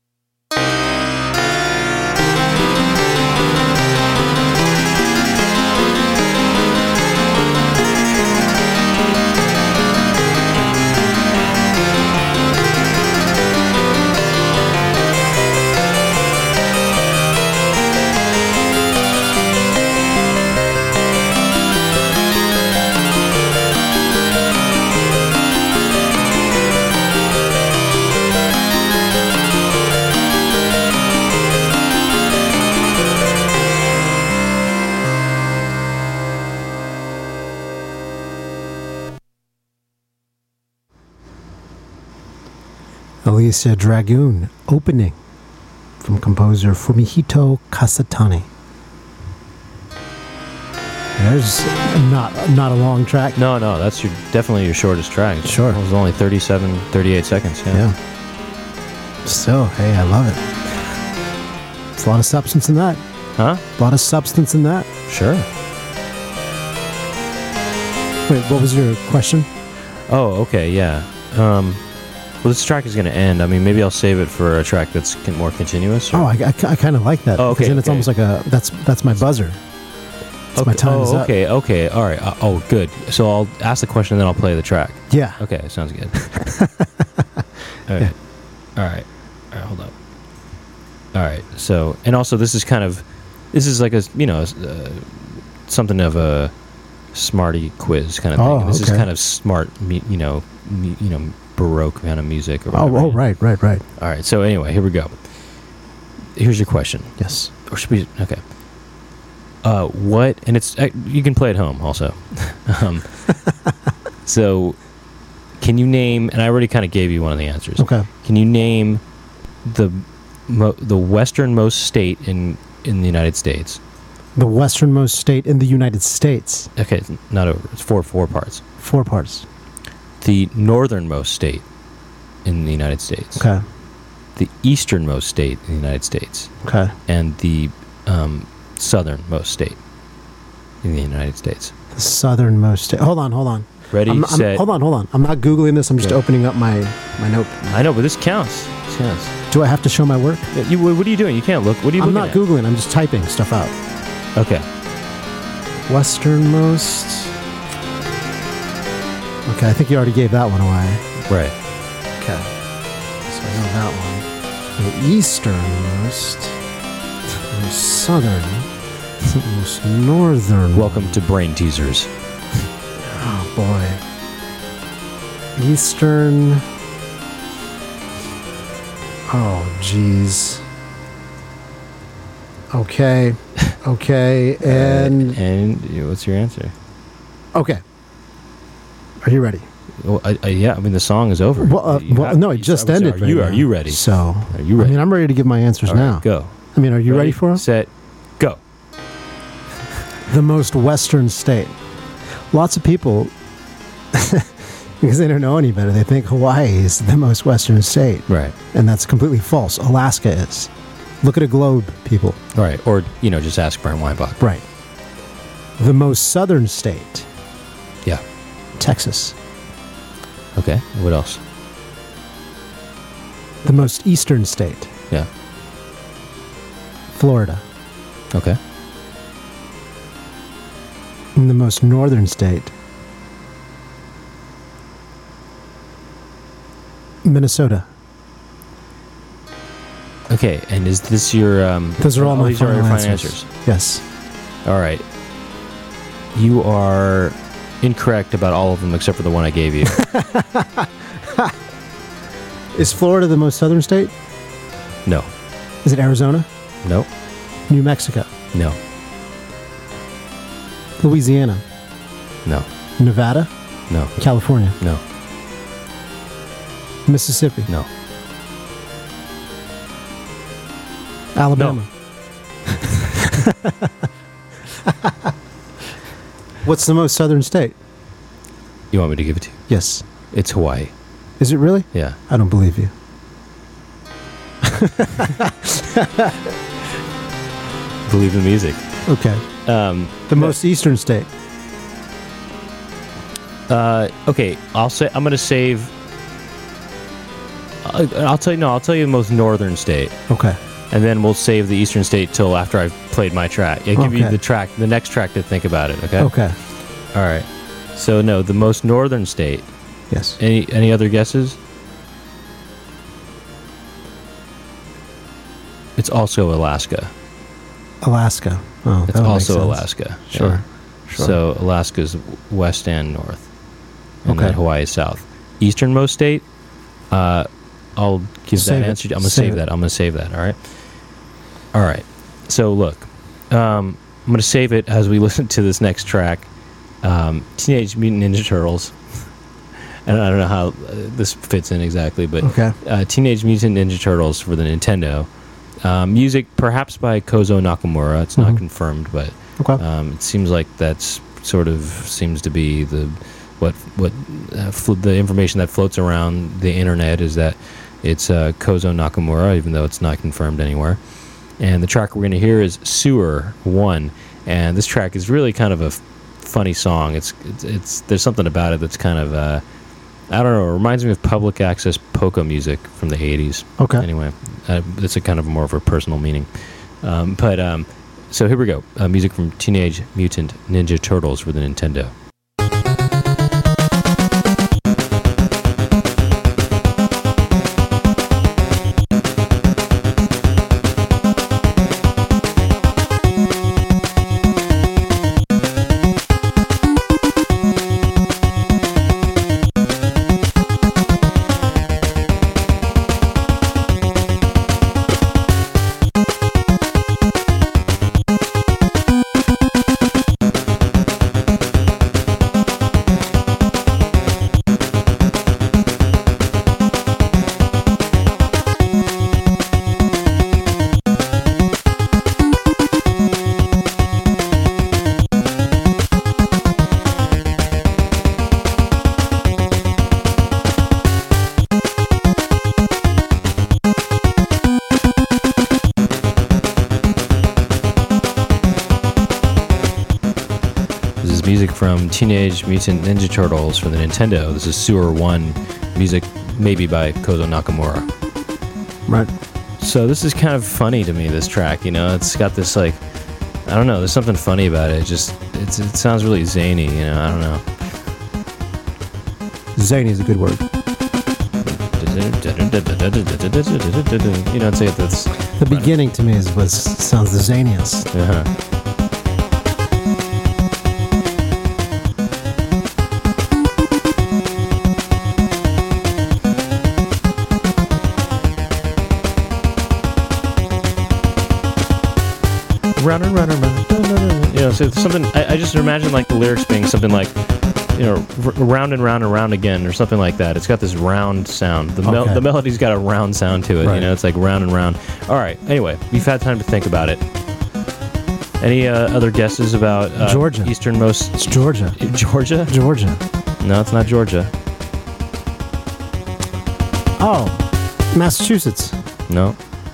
Alicia Dragoon, Opening, from composer Fumihito Kasatani. There's not not a long track. No, no, that's your definitely your shortest track. Sure. It was only thirty-seven, thirty-eight seconds. Yeah. Yeah. Still, hey, I love it. There's a lot of substance in that. Huh? A lot of substance in that. Sure. Wait, what was your question? Oh, okay, yeah. Um, well, this track is going to end. I mean, maybe I'll save it for a track that's con- more continuous. Or? Oh, I, I, I kind of like that. Oh, okay, Because then it's okay. almost like a, that's that's my buzzer. It's okay. my time oh, is up. okay, okay, all right. Uh, oh, good. So I'll ask the question, and then I'll play the track. Yeah. Okay, sounds good. all right, Yeah. all right, all right. Hold up. All right. So, and also, this is kind of, this is like a, you know, uh, something of a smarty quiz kind of thing. Oh, And this okay. is kind of smart, mu- you know, mu- you know, baroque kind of music. Or Oh, whatever. oh, right, right, right. All right. So anyway, here we go. Here's your question. Yes. Or should we? Okay. Uh, what? And it's uh, you can play at home also. um, so, can you name? And I already kind of gave you one of the answers. Okay. Can you name the mo- the westernmost state in in the United States? The westernmost state in the United States. Okay, it's not over. It's four four parts. Four parts. The northernmost state in the United States. Okay. The easternmost state in the United States. Okay. And the um, southernmost state in the United States. The southernmost state. Hold on, hold on. Ready, I'm, I'm, set. hold on, hold on. I'm not Googling this. I'm just Okay. opening up my, my note. I know, but this counts. This counts. Do I have to show my work? You, what are you doing? You can't look. What are you I'm looking not Googling. I'm just typing stuff out. at? Okay. Westernmost. Okay, I think you already gave that one away. Right. Okay. So I know that one. The easternmost. The most southern. The most northern. Welcome to Brain Teasers. Oh, boy. Eastern. Oh, jeez. Okay. Okay. And. And you know, what's your answer? Okay. Are you ready? Well, I, I, yeah, I mean, the song is over. Well, uh, You well have- no, it you- just I would say, ended. Are you, right are now. you ready? So. Are you I ready? mean, I'm ready to give my answers All right, now. go. I mean, are you ready, for them? Set, go. The most western state. Lots of people, because they don't know any better, they think Hawaii is the most western state. Right. And that's completely false. Alaska is. Look at a globe, people. All right. Or, you know, just ask Brent Weinbach. Right. The most southern state. Yeah. Texas. Okay. What else? The most eastern state. Yeah. Florida. Okay. And the most northern state. Minnesota. Okay. And is this your... Um, Those are all my these are final your final answers. answers? Yes. All right. You are incorrect about all of them except for the one I gave you. Is Florida the most southern state? No. Is it Arizona? No. New Mexico? No. Louisiana? No. Nevada? No. California? No. Mississippi? No. Alabama? What's the most southern state? You want me to give it to you? Yes. It's Hawaii. Is it really? Yeah. I don't believe you. Believe in music. Okay. Um, The most eastern state. uh, okay, I'll say I'm gonna save. I'll, I'll tell you no. I'll tell you the most northern state, Okay. and then we'll save the eastern state till after I've played my track. I'll give you Okay. the track, the next track to think about it. Okay. Okay. All right. So no, the most northern state. Yes. Any any other guesses? It's also Alaska. Alaska. Oh, It's that would make also sense. Alaska. Sure. Yeah. Sure. So Alaska's west and north, and Okay. then Hawaii is south. Easternmost state. Uh, I'll give Save that it. answer. I'm gonna Save save it. that. I'm gonna save that. All right. All right. So look, um, I'm gonna save it as we listen to this next track, um, Teenage Mutant Ninja Turtles. And I don't know how uh, this fits in exactly, but Okay. uh, Teenage Mutant Ninja Turtles for the Nintendo. Um, music perhaps by Kozo Nakamura. It's not Mhm. confirmed, but Okay. um, it seems like that's sort of seems to be the what what uh, flo- the information that floats around the internet is that it's uh, Kozo Nakamura, even though it's not confirmed anywhere. And the track we're going to hear is Sewer One, and this track is really kind of a f- funny song. It's, it's it's there's something about it that's kind of uh, I don't know. It reminds me of public access polka music from the eighties. Okay. Anyway, uh, it's a kind of more of a personal meaning. Um, but um, so here we go. Uh, music from Teenage Mutant Ninja Turtles for the Nintendo. music from Teenage Mutant Ninja Turtles for the Nintendo. This is Sewer one, music maybe by Kozo Nakamura. Right. So this is kind of funny to me, this track, you know? It's got this, like, I don't know, there's something funny about it. It just, it's, it sounds really zany, you know? I don't know. Zany is a good word. You know, it's like that's... The beginning to me is what sounds the zaniest. Uh-huh. Round and round and round. You know, so something, I, I just imagine like the lyrics being something like, you know, r- round and round and round again, or something like that. It's got this round sound. The, mel- Okay. the melody's got a round sound to it. Right. You know, it's like round and round. All right. Anyway, we've had time to think about it. Any uh, other guesses about uh, Georgia. easternmost It's Georgia. Georgia? Georgia. No, it's not Georgia. Oh, Massachusetts. No.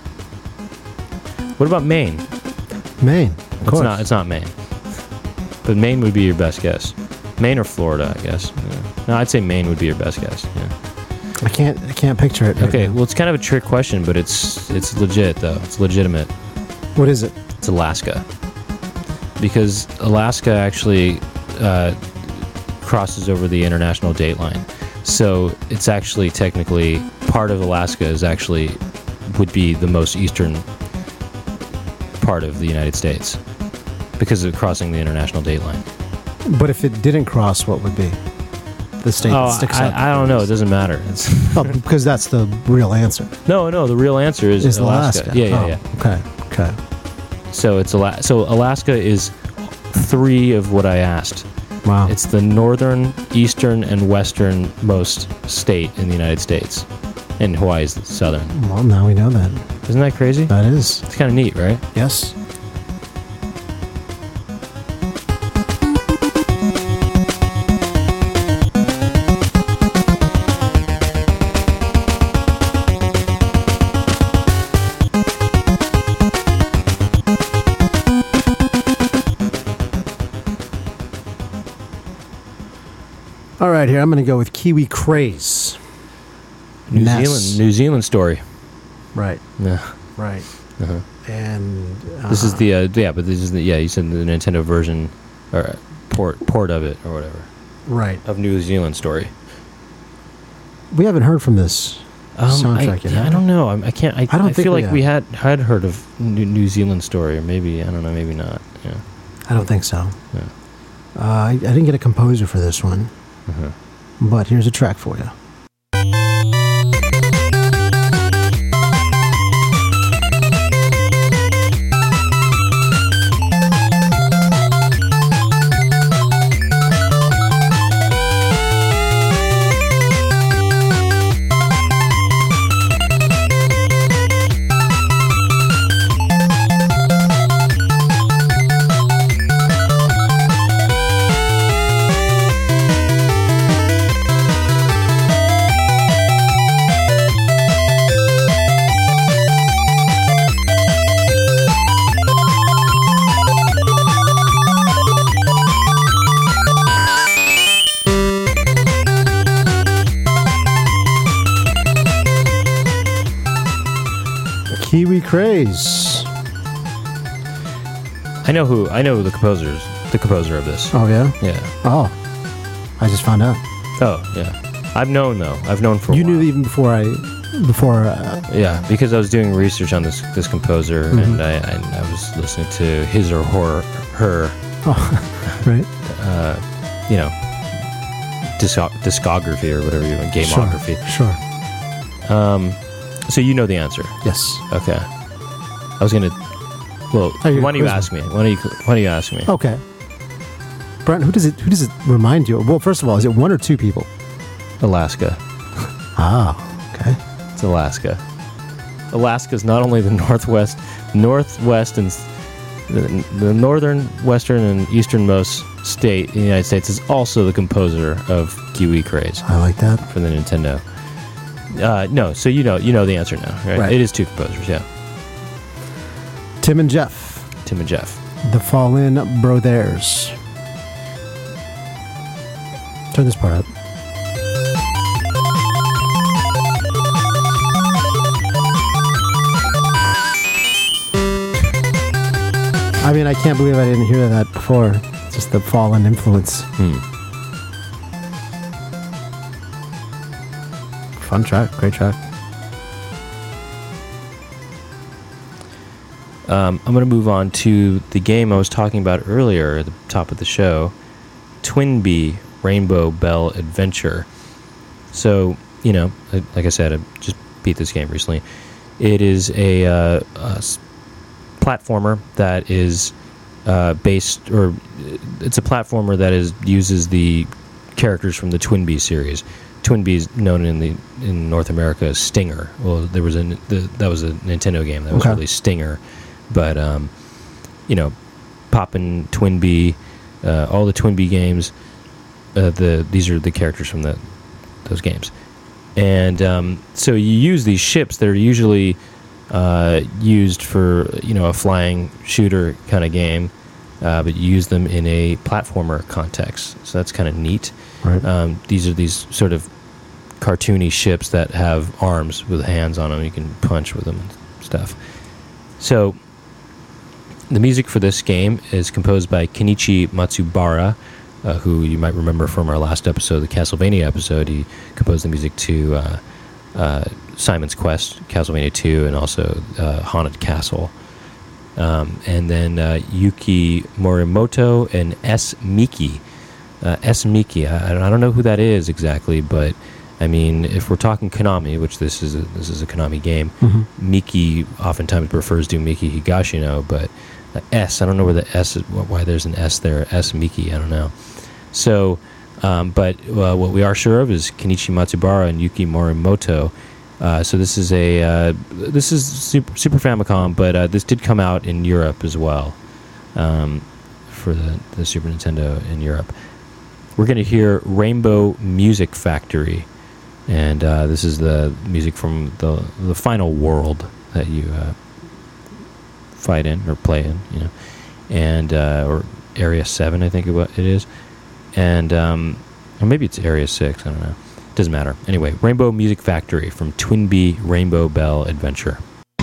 What about Maine? Maine. Of It's course. not. It's not Maine. But Maine would be your best guess. Maine or Florida, I guess. Yeah. No, I'd say Maine would be your best guess. Yeah. I can't. I can't picture it. right Okay, now. well, it's kind of a trick question, but it's it's legit though. It's legitimate. What is it? It's Alaska, because Alaska actually uh, crosses over the international date line. So it's actually technically part of Alaska is actually would be the most eastern part of the United States because of crossing the international date line. But if it didn't cross, what would be the state Oh, that sticks up? I, I don't know. It doesn't matter. It's Oh, because that's the real answer. no, no. The real answer is, Is Alaska. Alaska? Yeah, yeah, Oh, yeah. Okay. Okay. So it's Ala- So Alaska is three of what I asked. Wow. It's the northern, eastern, and westernmost state in the United States, and Hawaii is the southern. Well, now we know that. Isn't that crazy? That is. It's kind of neat, right? Yes. All right, here I'm going to go with Kiwi Craze. New Ness. Zealand, New Zealand story. Right. Yeah. Right. Uh-huh. And uh, This is the uh, yeah, but this is the yeah. You said the Nintendo version or port port of it or whatever right. of New Zealand story. We haven't heard from this Um, soundtrack I, yet. yeah, have I we? don't know. I, I can't. I, I don't I think feel we like have. we had had heard of New, New Zealand story, or maybe I don't know. Maybe not. Yeah. I don't think so. Yeah. Uh, I, I didn't get a composer for this one, Uh-huh. but here's a track for you. Kiwi Craze. I know who. I know the composers. The composer of this. Oh, yeah? Yeah. Oh. I just found out. Oh yeah. I've known though. I've known for. A You while. knew even before I... Before... Uh, Yeah, because I was doing research on this this composer, Mhm. and I, I I was listening to his or her her oh, right? uh, you know disco- discography or whatever you want, gamography. Sure. sure. Um, so you know the answer. Yes. Okay. I was gonna. Well, Oh, you're why don't you quizzing. ask me? Why don't you Why don't you ask me? Okay. Brent, who does it who does it remind you of? Well, first of all, is it one or two people? Alaska. Ah, okay. It's Alaska. Alaska is not only the northwest, northwest, and s- the, the northern, western, and easternmost state in the United States. Is also the composer of Kiwi Craze I like that. for the Nintendo. Uh, no, so you know you know the answer now, right? Right. It is two composers, yeah. Tim and Jeff, Tim and Jeff. the Fallen Brothers. Turn this part up. I mean, I can't believe I didn't hear that before. Just the Fallen influence. Hmm. Fun track, great track. Um, I'm going to move on to the game I was talking about earlier at the top of the show, Twinbee Rainbow Bell Adventure. So, you know, like I said, I just beat this game recently. It is a, uh, a platformer that is uh, based, or it's a platformer that is uses the characters from the Twinbee series. Twinbee is known in the in North America as Stinger. Well, there was a the, that was a Nintendo game that was okay. really Stinger, but um, you know, Poppin', Twinbee, uh, all the Twinbee games. Uh, the these are the characters from the those games, and um, so you use these ships that are usually uh, used for you know a flying shooter kind of game, uh, but you use them in a platformer context. So that's kind of neat. Right. Um, these are these sort of cartoony ships that have arms with hands on them. You can punch with them and stuff. So the music for this game is composed by Kenichi Matsubara, uh, who you might remember from our last episode, the Castlevania episode. He composed the music to uh, uh, Simon's Quest, Castlevania two, and also uh, Haunted Castle. Um, and then uh, Yuki Morimoto and S. Miki. Uh, S. Miki, I, I don't know who that is exactly, but I mean, if we're talking Konami, which this is a, this is a Konami game, mm-hmm. Miki oftentimes prefers to Miki Higashino, but uh, S, I don't know where the S is, why there's an S there, S. Miki, I don't know. So, um, but uh, what we are sure of is Kenichi Matsubara and Yuki Morimoto. Uh, so this is a uh, this is Super, Super Famicom, but uh, this did come out in Europe as well, um, for the, the Super Nintendo in Europe. We're going to hear Rainbow Music Factory, and uh, this is the music from the the final world that you uh, fight in or play in, you know, and uh, or Area Seven, I think it is, and um, or maybe it's Area Six. I don't know. Doesn't matter. Anyway, Rainbow Music Factory from Twinbee Rainbow Bell Adventure.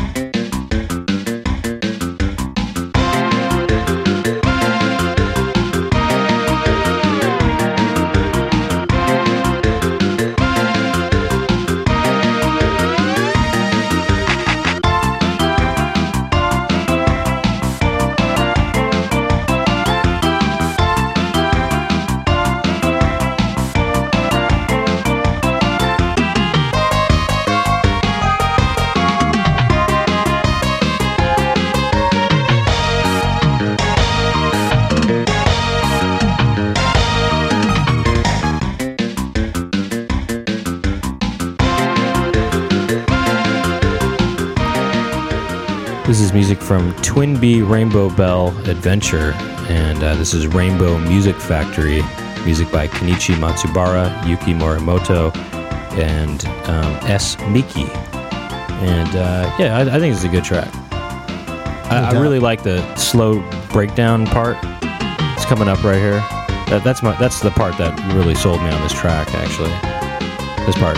This is music from Twinbee Rainbow Bell Adventure, and uh, this is Rainbow Music Factory, music by Kenichi Matsubara, Yuki Morimoto, and um, S. Miki. And uh, yeah, I, I think it's a good track. I, I really like the slow breakdown part. It's coming up right here. That, that's my that's the part that really sold me on this track, actually. This part.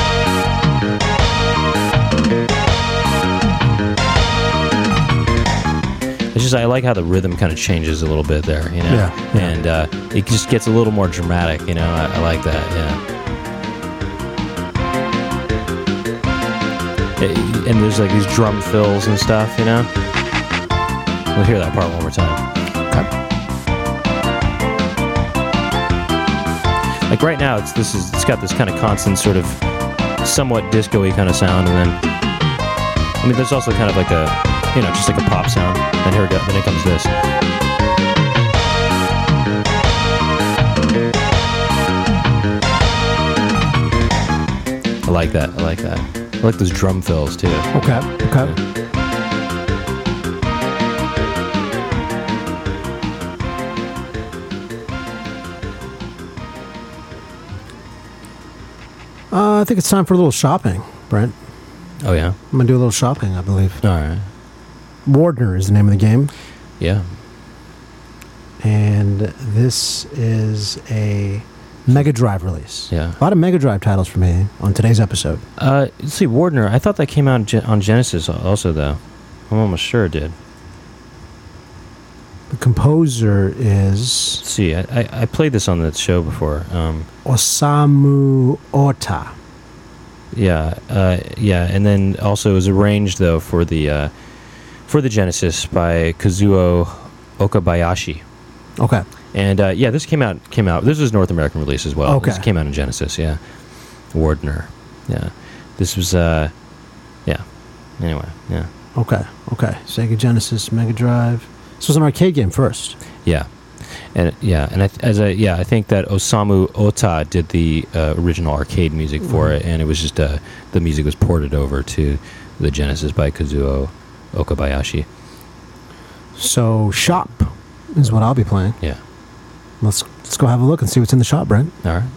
It's just I like how the rhythm kind of changes a little bit there, you know, yeah, yeah. and uh, it just gets a little more dramatic, you know. I, I like that, yeah. It, and there's like these drum fills and stuff, you know. We'll hear that part one more time. Okay. Like right now, it's this is it's got this kind of constant sort of somewhat disco-y kind of sound, and then I mean, there's also kind of like a you know just like a pop sound. Then here, then here comes this. I like that. I like that. I like those drum fills too. Okay. Okay. Yeah. Uh, I think it's time for a little shopping, Brent. Oh yeah. I'm gonna do a little shopping, I believe. All right. Wardner is the name of the game. Yeah. And this is a Mega Drive release. Yeah. A lot of Mega Drive titles for me on today's episode. Uh, let's see, Wardner. I thought that came out on Genesis also, though. I'm almost sure it did. The composer is... Let's see, I, I, I played this on the show before. Um, Osamu Ota. Yeah, uh, yeah, and then also it was arranged, though, for the uh, for the Genesis by Kazuo Okabayashi. Okay. And uh, yeah, this came out came out. This was North American release as well. Okay. This came out in Genesis. Yeah, Wardner. Yeah, this was. Uh, yeah. Anyway. Yeah. Okay. Okay. Sega Genesis, Mega Drive. This was an arcade game first. Yeah, and yeah, and I, as I yeah, I think that Osamu Ota did the uh, original arcade music for mm-hmm. it, and it was just uh, the music was ported over to the Genesis by Kazuo Okabayashi. So Shop is what I'll be playing. Yeah. Let's let's go have a look and see what's in the shop, Brent. All right.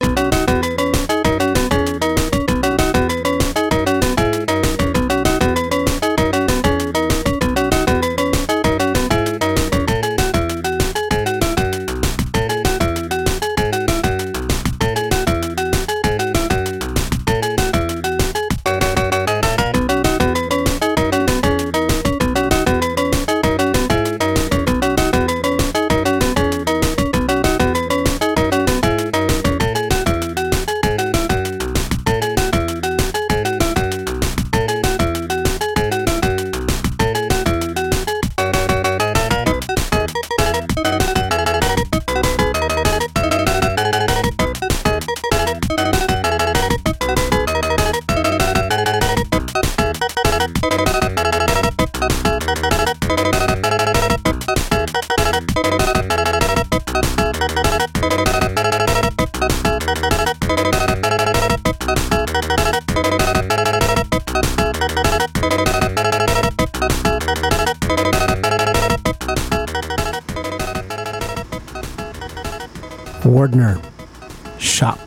Wardner Shop.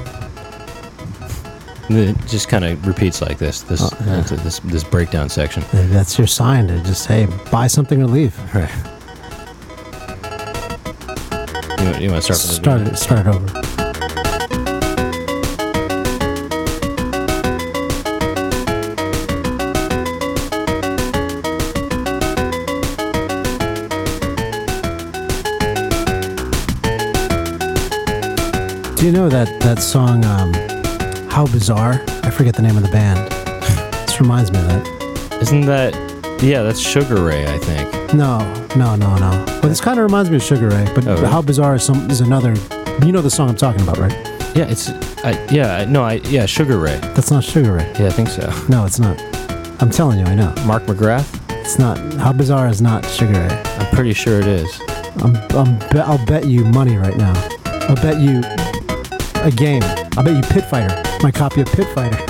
It just kind of repeats like this. This, oh, yeah. this this breakdown section. That's your sign to just hey, buy something or leave. Right. You, you want to start from the start beginning? it, start it over. Do you know that, that song, um, How Bizarre? I forget the name of the band. This reminds me of that. Isn't that... Yeah, that's Sugar Ray, I think. No, no, no, no. But this kind of reminds me of Sugar Ray. But oh, really? How Bizarre is, some, is another... You know the song I'm talking about, right? Yeah, it's... I, yeah, no, I yeah, Sugar Ray. That's not Sugar Ray. Yeah, I think so. No, it's not. I'm telling you, I know. Mark McGrath? It's not. How Bizarre is not Sugar Ray. I'm pretty sure it is. I'm, I'm be, I'll bet you money right now. I'll bet you... a game. I'll bet you Pit Fighter. My copy of Pit Fighter.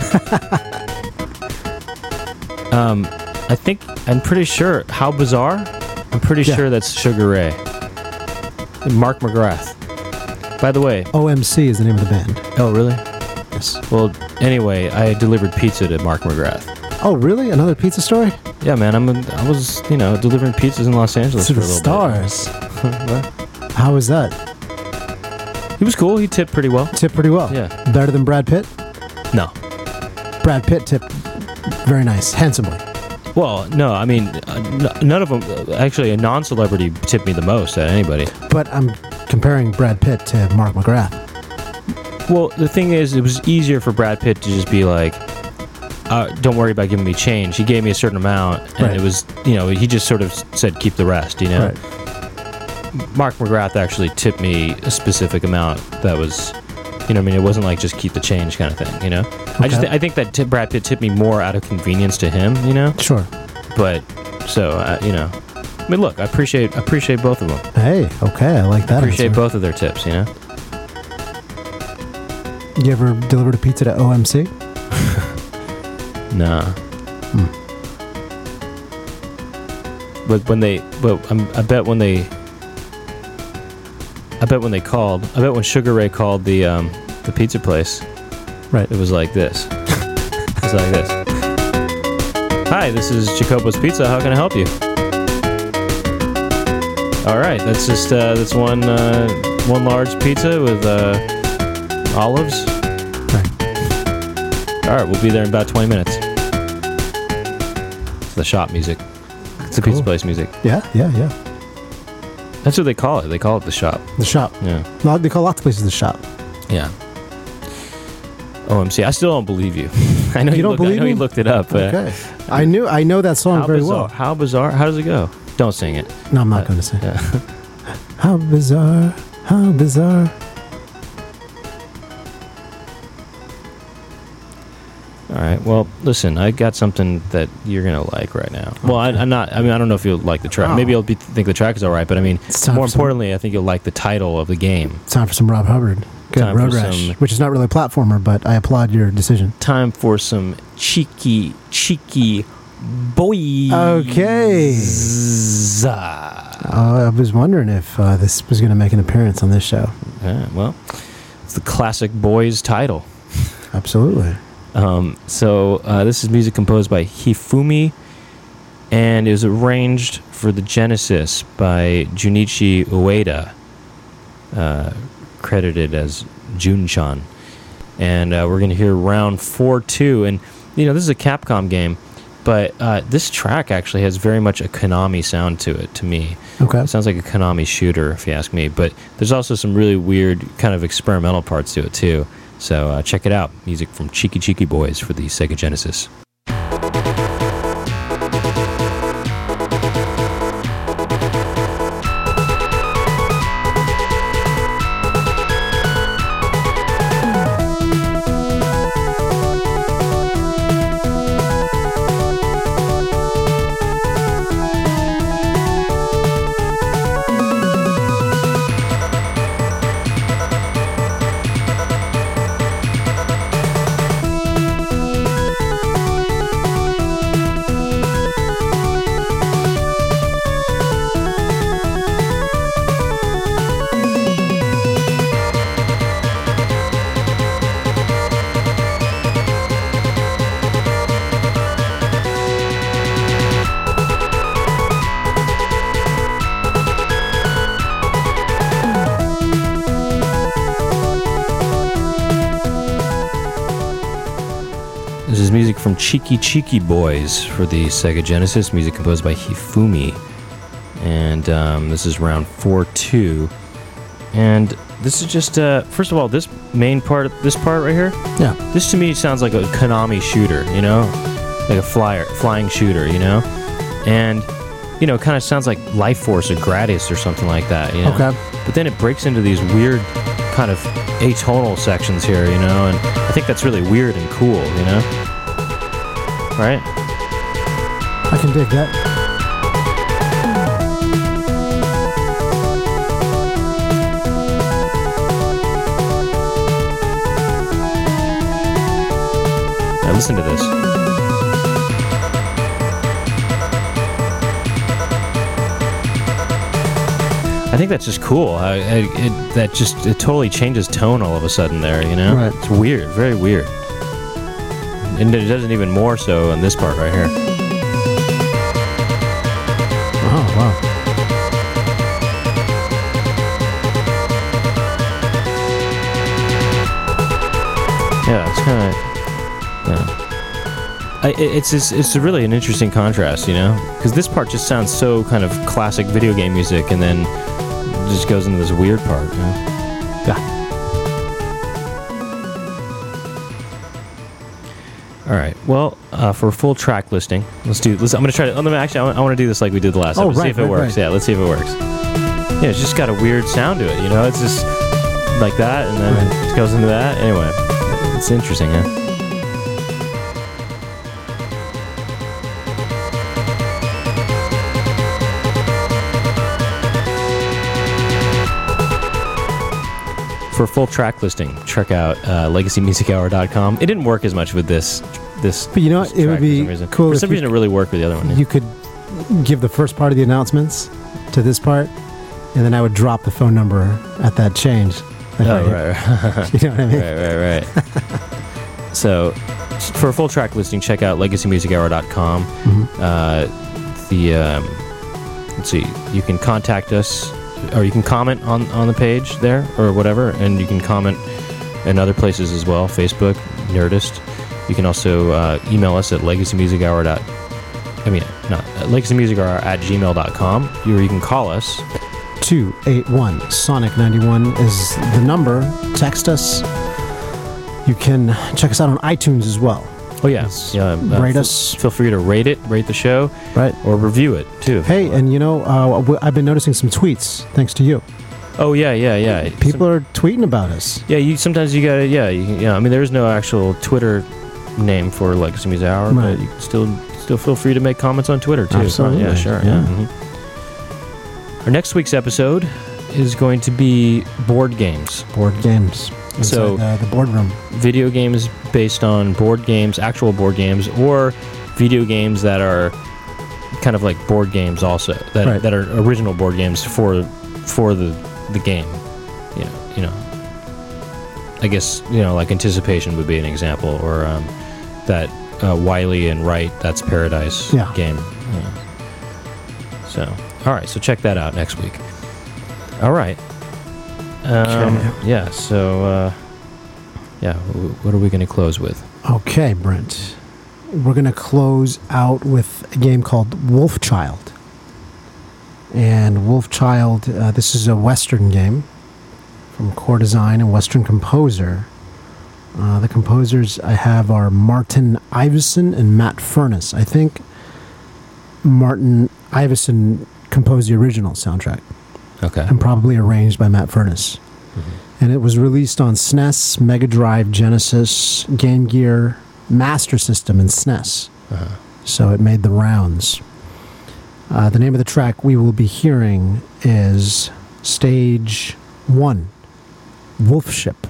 um, I think I'm pretty sure. How Bizarre? I'm pretty yeah. sure that's Sugar Ray. Mark McGrath. By the way, O M C is the name of the band. Oh, really? Yes. Well, anyway, I delivered pizza to Mark McGrath. Oh, really? Another pizza story? Yeah, man. I'm. A, I was, you know, delivering pizzas in Los Angeles to for a the little stars. bit. How was that? He was cool. He tipped pretty well. Tipped pretty well. Yeah. Better than Brad Pitt? No. Brad Pitt tipped very nice, handsomely. Well, no, I mean, uh, n- none of them. Uh, actually, a non-celebrity tipped me the most out of anybody. But I'm comparing Brad Pitt to Mark McGrath. Well, the thing is, it was easier for Brad Pitt to just be like, uh, don't worry about giving me change. He gave me a certain amount, and right. it was, you know, he just sort of said, keep the rest, you know? Right. Mark McGrath actually tipped me a specific amount that was, you know, I mean, it wasn't like just keep the change kind of thing, you know? Okay. I just, th- I think that t- Brad Pitt tipped me more out of convenience to him, you know? Sure. But, so, uh, you know, I mean, look, I appreciate, appreciate both of them. Hey, okay, I like that. I appreciate answer. both of their tips, you know? You ever delivered a pizza to O M C? Nah. Hmm. But when they, but um, I bet when they, I bet when they called, I bet when Sugar Ray called the um, the pizza place, right? It was like this. It was like this. Hi, this is Jacobo's Pizza. How can I help you? All right, that's just uh, that's one uh, one large pizza with uh, olives. Right. All right, we'll be there in about twenty minutes. It's the shop music. It's the Cool. pizza place music. Yeah, yeah, yeah. That's what they call it. They call it the shop. The shop. Yeah. No, they call lots of places the shop. Yeah. O M C. I still don't believe you. I know You you, don't looked, believe I know me? you looked it up. But Okay. I knew I know that song how very bizarre, well. How bizarre. How does it go? Don't sing it. No, I'm not Uh, going to sing. Yeah. How bizarre, how bizarre. All right. Well, listen. I got something that you're gonna like right now. Well, I, I'm not. I mean, I don't know if you'll like the track. Oh. Maybe you'll be, think the track is all right. But I mean, It's time more for some- importantly, I think you'll like the title of the game. It's time for some Rob Hubbard. Good, Time Road for Rash, some- which is not really a platformer, but I applaud your decision. Time for some cheeky, cheeky boys. Okay. Uh, I was wondering if uh, this was going to make an appearance on this show. Yeah, well, it's the classic boys title. Absolutely. Um, so uh, this is music composed by Hifumi, and it was arranged for the Genesis by Junichi Ueda, uh, credited as Junchan. And uh, we're going to hear round four two. And, you know, this is a Capcom game, but uh, this track actually has very much a Konami sound to it, to me. Okay. It sounds like a Konami shooter, if you ask me. But there's also some really weird kind of experimental parts to it, too. So uh, check it out. Music from Cheeky Cheeky Boys for the Sega Genesis. This is music from Cheeky Cheeky Boys for the Sega Genesis, music composed by Hifumi. And um, this is round four two. And this is just, uh, first of all, this main part, this part right here, Yeah. this to me sounds like a Konami shooter, you know? Like a flyer, flying shooter, you know? And, you know, it kind of sounds like Life Force or Gradius or something like that, you know? Okay. But then it breaks into these weird kind of atonal sections here, you know? And I think that's really weird and cool, you know? Right? I can dig that. Now listen to this. I think that's just cool. I, I, it, that just it totally changes tone all of a sudden there, you know? Right. It's weird, very weird. And it does it even more so in this part right here. Oh, wow. Yeah, it's kind of yeah. I, it, it's just, it's really an interesting contrast, you know, because this part just sounds so kind of classic video game music, and then it just goes into this weird part. You know? Yeah. All right. Well, uh, for a full track listing, let's do. Let's, I'm gonna try to. I'm gonna actually. I want, I want to do this like we did the last Oh, time. Let's see right, if it right, works. right. Yeah. Let's see if it works. Yeah, it's just got a weird sound to it. You know, it's just like that, and then Right. it goes into that. Anyway, it's interesting, huh? For a full track listing, check out uh, legacy music hour dot com. It didn't work as much with this. This. But you know what? this It would track be for some reason. cool For if some you- reason, it really worked with the other one. yeah. You could give the first part of the announcements to this part, and then I would drop the phone number at that change. Like, Oh, right, right, right. You know what I mean? right, right, right. So, for a full track listing, check out legacy music hour dot com. Mhm. Uh, the um, let's see, you can contact us, or you can comment on, on the page there, or whatever, and you can comment in other places as well, Facebook, Nerdist. You can also uh, email us at legacymusichour. Dot, I mean, not uh, legacymusichour at gmail dot com, or you can call us. two eight one Sonic ninety-one is the number. Text us. You can check us out on iTunes as well. Oh, yeah. yeah uh, rate f- us. Feel free to rate it, rate the show, right, or review it, too. Hey, and you know, uh, w- I've been noticing some tweets, thanks to you. Oh, yeah, yeah, yeah. People some, are tweeting about us. Yeah, you sometimes you gotta, yeah, you, yeah. I mean, there's no actual Twitter name for Legacy Music Hour, right. but you can still still feel free to make comments on Twitter, too. Absolutely. Yeah, sure. Yeah. Yeah. Mm-hmm. Our next week's episode is going to be board games. Board games. So uh, the boardroom. Video games based on board games, actual board games, or video games that are kind of like board games also, that right. that are original board games for for the the game. You know, you know. I guess, you know, like Anticipation would be an example, or um, that uh, Wily and Wright, That's Paradise yeah. game. Yeah. So, all right, so check that out next week. All right. Um, okay. Yeah, so, uh, yeah, w- what are we going to close with? Okay, Brent. We're going to close out with a game called Wolfchild. And Wolfchild, uh, this is a Western game from Core Design and Western Composer. Uh, the composers I have are Martin Iveson and Matt Furness. I think Martin Iveson composed the original soundtrack. Okay. And probably arranged by Matt Furness. Mm-hmm. And it was released on S N E S, Mega Drive, Genesis, Game Gear, Master System, and S N E S. Uh-huh. So it made the rounds. Uh, the name of the track we will be hearing is Stage one, Wolf Ship.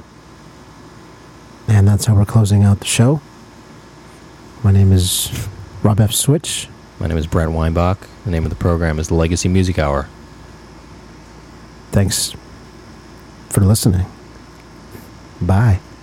And that's how we're closing out the show. My name is Rob F. Switch. My name is Brent Weinbach. The name of the program is the Legacy Music Hour. Thanks for listening. Bye.